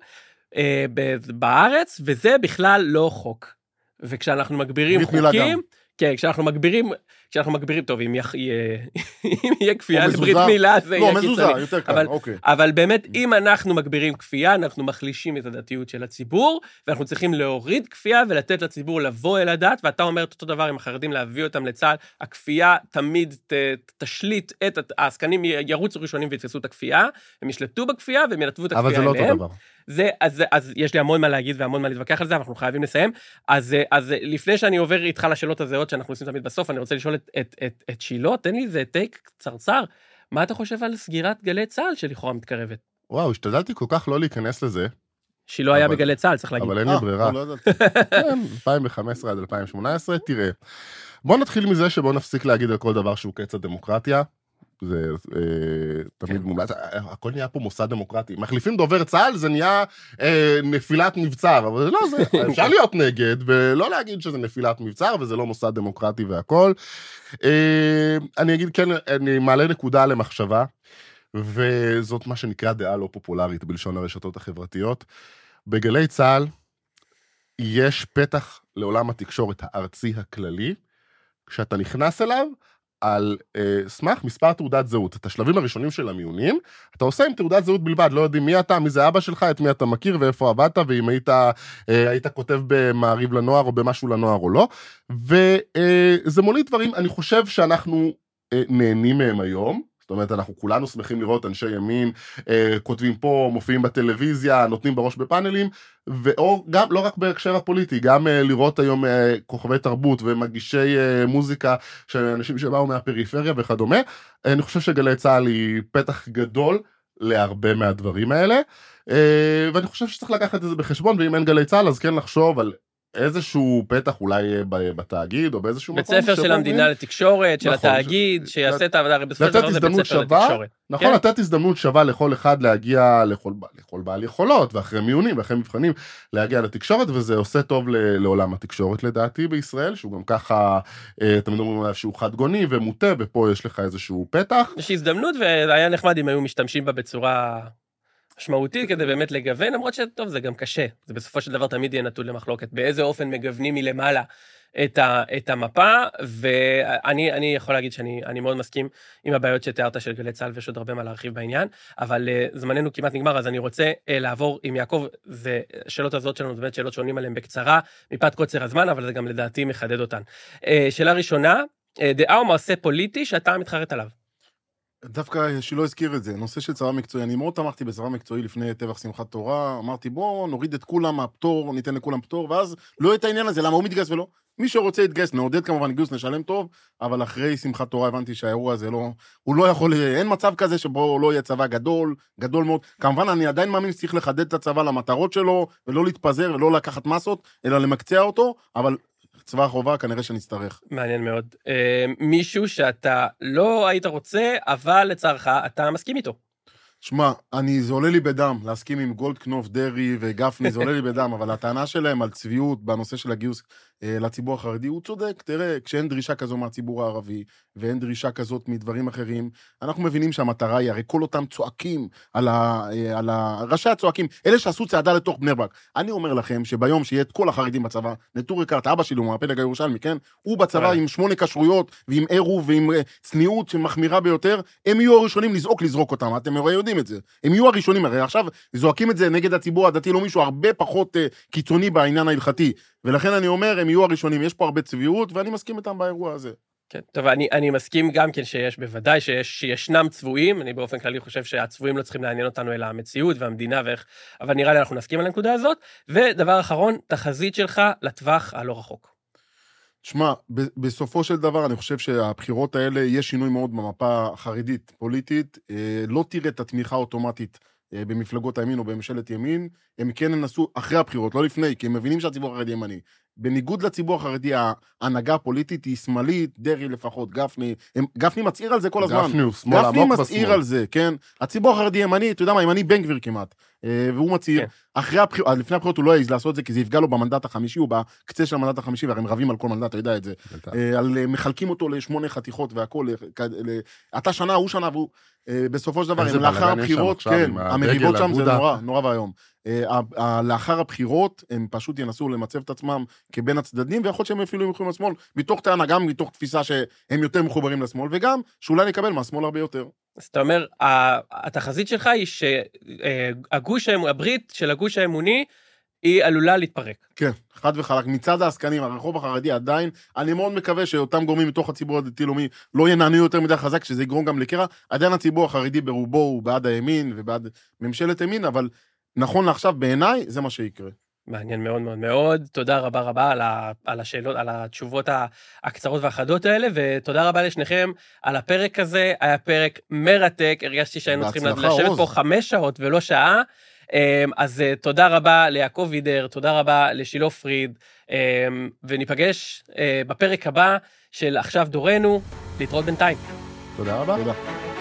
בארץ, וזה בכלל לא חוק. וכשאנחנו מגבירים חוקים, כן, כשאנחנו מגבירים, כשאנחנו מגבירים, טוב, אם יהיה כפייה לברית מילה, זה יהיה קיצוני. לא, מזוזה, יותר קל, אוקיי. אבל באמת, אם אנחנו מגבירים כפייה, אנחנו מחלישים את הדתיות של הציבור, ואנחנו צריכים להוריד כפייה ולתת לציבור לבוא אל הדת, ואתה אומר את אותו דבר עם החרדים, להביא אותם לצה"ל, הכפייה תמיד תשליט את העסקנים, ירוצו ראשונים ויתפסו את הכפייה, הם ישלטו בכפייה והם ינתבו את הכפייה אליהם. אבל זה לא אותו דבר. זה, אז, אז יש לי המון מה להגיד והמון מה להתווכח על זה, אנחנו חייבים לסיים. אז, אז לפני שאני עובר איתך לשאלות הזהות שאנחנו עושים תמיד בסוף, אני רוצה לשאול את, את, את, את שילה, תן לי איזה טייק קצרצר, מה אתה חושב על סגירת גלי צה"ל שלכאורה מתקרבת? וואו, השתדלתי כל כך לא להיכנס לזה. שילה היה בגלי צה"ל, צריך להגיד. אבל אין לי ברירה. כן, אלפיים וחמש עשרה עד אלפיים שמונה עשרה, תראה. בוא נתחיל מזה שבוא נפסיק להגיד על כל דבר שהוא קץ הדמוקרטיה. זה תמיד מומלץ, הכל נהיה פה מוסד דמוקרטי. מחליפים דובר צה"ל, זה נהיה נפילת מבצר, אבל לא, אפשר להיות נגד, ולא להגיד שזה נפילת מבצר, וזה לא מוסד דמוקרטי והכל. אני אגיד, כן, אני מעלה נקודה למחשבה, וזאת מה שנקרא דעה לא פופולרית, בלשון הרשתות החברתיות. בגלי צה"ל, יש פתח לעולם התקשורת הארצי הכללי, כשאתה נכנס אליו, על אה, סמך מספר תעודת זהות. את השלבים הראשונים של המיונים, אתה עושה עם תעודת זהות בלבד, לא יודעים מי אתה, מי זה אבא שלך, את מי אתה מכיר ואיפה עבדת, ואם היית, אה, היית כותב במעריב לנוער או במשהו לנוער או לא, וזה מוליד דברים, אני חושב שאנחנו אה, נהנים מהם היום, זאת אומרת, אנחנו כולנו שמחים לראות אנשי ימין, אה, כותבים פה, מופיעים בטלוויזיה, נותנים בראש בפאנלים, ואו גם, לא רק בהקשר הפוליטי, גם אה, לראות היום אה, כוכבי תרבות ומגישי אה, מוזיקה של אנשים שבאו מהפריפריה וכדומה. אה, אני חושב שגלי צהל היא פתח גדול להרבה מהדברים האלה, אה, ואני חושב שצריך לקחת את זה בחשבון, ואם אין גלי צהל, אז כן לחשוב על איזשהו פתח אולי בתאגיד או באיזשהו מקום. בית ספר של המדינה לתקשורת, של התאגיד, שיעשה את העבודה, לתת הזדמנות שווה, נכון, לתת הזדמנות שווה לכל אחד להגיע לכל בעל יכולות, ואחרי מיונים ואחרי מבחנים להגיע לתקשורת, וזה עושה טוב לעולם התקשורת לדעתי בישראל, שהוא גם ככה, תמיד אומרים עליו שהוא חד גוני ומוטה, ופה יש לך איזשהו פתח. יש הזדמנות, והיה נחמד אם היו משתמשים בה בצורה משמעותית כדי באמת לגוון, למרות שטוב, זה גם קשה. זה בסופו של דבר תמיד יהיה נתון למחלוקת. באיזה אופן מגוונים מלמעלה את, ה, את המפה, ואני אני יכול להגיד שאני אני מאוד מסכים עם הבעיות שתיארת של גלי צהל, ויש עוד הרבה מה להרחיב בעניין, אבל uh, זמננו כמעט נגמר, אז אני רוצה uh, לעבור עם יעקב, ושאלות הזאת שלנו, באמת שאלות שעונים עליהן בקצרה, מפאת קוצר הזמן, אבל זה גם לדעתי מחדד אותן. Uh, שאלה ראשונה, uh, דעה או מעשה פוליטי שאתה מתחרט עליו? דווקא שלא הזכיר את זה, נושא של צבא מקצועי, אני מאוד תמכתי בצבא מקצועי לפני טבח שמחת תורה, אמרתי בוא נוריד את כולם מהפטור, ניתן לכולם פטור, ואז לא יהיה את העניין הזה, למה הוא מתגייס ולא? מי שרוצה להתגייס, נעודד כמובן גיוס, נשלם טוב, אבל אחרי שמחת תורה הבנתי שהאירוע הזה לא, הוא לא יכול, אין מצב כזה שבו לא יהיה צבא גדול, גדול מאוד, כמובן אני עדיין מאמין שצריך לחדד את הצבא למטרות שלו, ולא להתפזר ולא לקחת מסות, אלא למקצע אותו, אבל צבא החובה כנראה שנצטרך. מעניין מאוד. מישהו שאתה לא היית רוצה, אבל לצערך אתה מסכים איתו. שמע, אני, זה עולה לי בדם, להסכים עם גולדקנופ, דרי וגפני, זה עולה לי בדם, אבל הטענה שלהם על צביעות בנושא של הגיוס אה, לציבור החרדי, הוא צודק, תראה, כשאין דרישה כזו מהציבור הערבי, ואין דרישה כזאת מדברים אחרים, אנחנו מבינים שהמטרה היא, הרי כל אותם צועקים על, ה, אה, על ה, ראשי הצועקים, אלה שעשו צעדה לתוך בני ברק. אני אומר לכם שביום שיהיה את כל החרדים בצבא, נטורי קרתא, אבא שלי הוא מהפלג הירושלמי, כן? הוא בצבא עם שמונה כשרויות, ועם עירוב, ועם צניעות שמחמירה ביותר, הם יהיו הראשונים לזעוק, לזרוק אותם. אתם הרי יודעים את זה. הם יהיו הראשונים, הרי עכשיו זועקים את זה נגד הציבור הדתי, לא מישהו הרבה פחות uh, קיצוני בעניין ההלכתי, ולכן אני אומר, הם יהיו הראשונים, יש פה הרבה צביעות, ואני מסכים איתם באירוע הזה. כן, טוב, אני, אני מסכים גם כן שיש, בוודאי שיש, שישנם צבועים, אני באופן כללי חושב שהצבועים לא צריכים לעניין אותנו אלא המציאות והמדינה ואיך, אבל נראה לי אנחנו נסכים על הנקודה הזאת, ודבר אחרון, תחזית שלך לטווח הלא רחוק. שמע, בסופו של דבר אני חושב שהבחירות האלה יש שינוי מאוד במפה החרדית, פוליטית, לא תראה את התמיכה האוטומטית במפלגות הימין או בממשלת ימין, הם כן ננסו אחרי הבחירות, לא לפני, כי הם מבינים שהציבור החרדי ימני. בניגוד לציבור החרדי, ההנהגה הפוליטית היא שמאלית, דרי לפחות, גפני, הם, גפני מצעיר על זה כל הזמן. גפני הוא שמאל עמוק בשמאל. גפני מצעיר על זה, כן? הציבור החרדי ימני, אתה יודע מה, ימני בן גביר כמעט, והוא מצעיר. כן. אחרי הבחירות, לפני הבחירות הוא לא יעז לעשות את זה, כי זה יפגע לו במנדט החמישי, הוא בקצה של המנדט החמישי, והרי הם רבים על כל מנדט, אתה יודע את זה. על, מחלקים אותו לשמונה חתיכות והכל, אתה שנה, הוא שנה, והוא, בסופו של דבר, הם לאחר הבחירות, כן, המריבות שם זה נורא, נורא והיום. לאחר הבחירות, הם פשוט ינסו למצב את עצמם כבין הצדדים, ויכול שהם אפילו ימחויים לשמאל, מתוך טענה, גם מתוך תפיסה שהם יותר מחוברים לשמאל, וגם שאולי נקבל מהשמאל הרבה יותר. אז אתה אומר, התחזית שלך היא שהגוש, הברית של הגוש האמוני, היא עלולה להתפרק. כן, חד וחלק. מצד העסקנים, הרחוב החרדי עדיין, אני מאוד מקווה שאותם גורמים מתוך הציבור הדתי-לאומי לא ינענו יותר מדי חזק, שזה יגרום גם לקרע. עדיין הציבור החרדי ברובו הוא בעד הימין ובעד ממשלת ימין, אבל נכון לעכשיו בעיניי זה מה שיקרה. מעניין מאוד מאוד מאוד. תודה רבה רבה על, ה, על השאלות, על התשובות הקצרות והחדות האלה, ותודה רבה לשניכם על הפרק הזה. היה פרק מרתק, הרגשתי שהיינו צריכים לשבת פה חמש שעות ולא שעה. אז תודה רבה ליעקב וידר, תודה רבה לשילה פריד, וניפגש בפרק הבא של עכשיו דורנו, להתראות בינתיים. תודה רבה. תודה.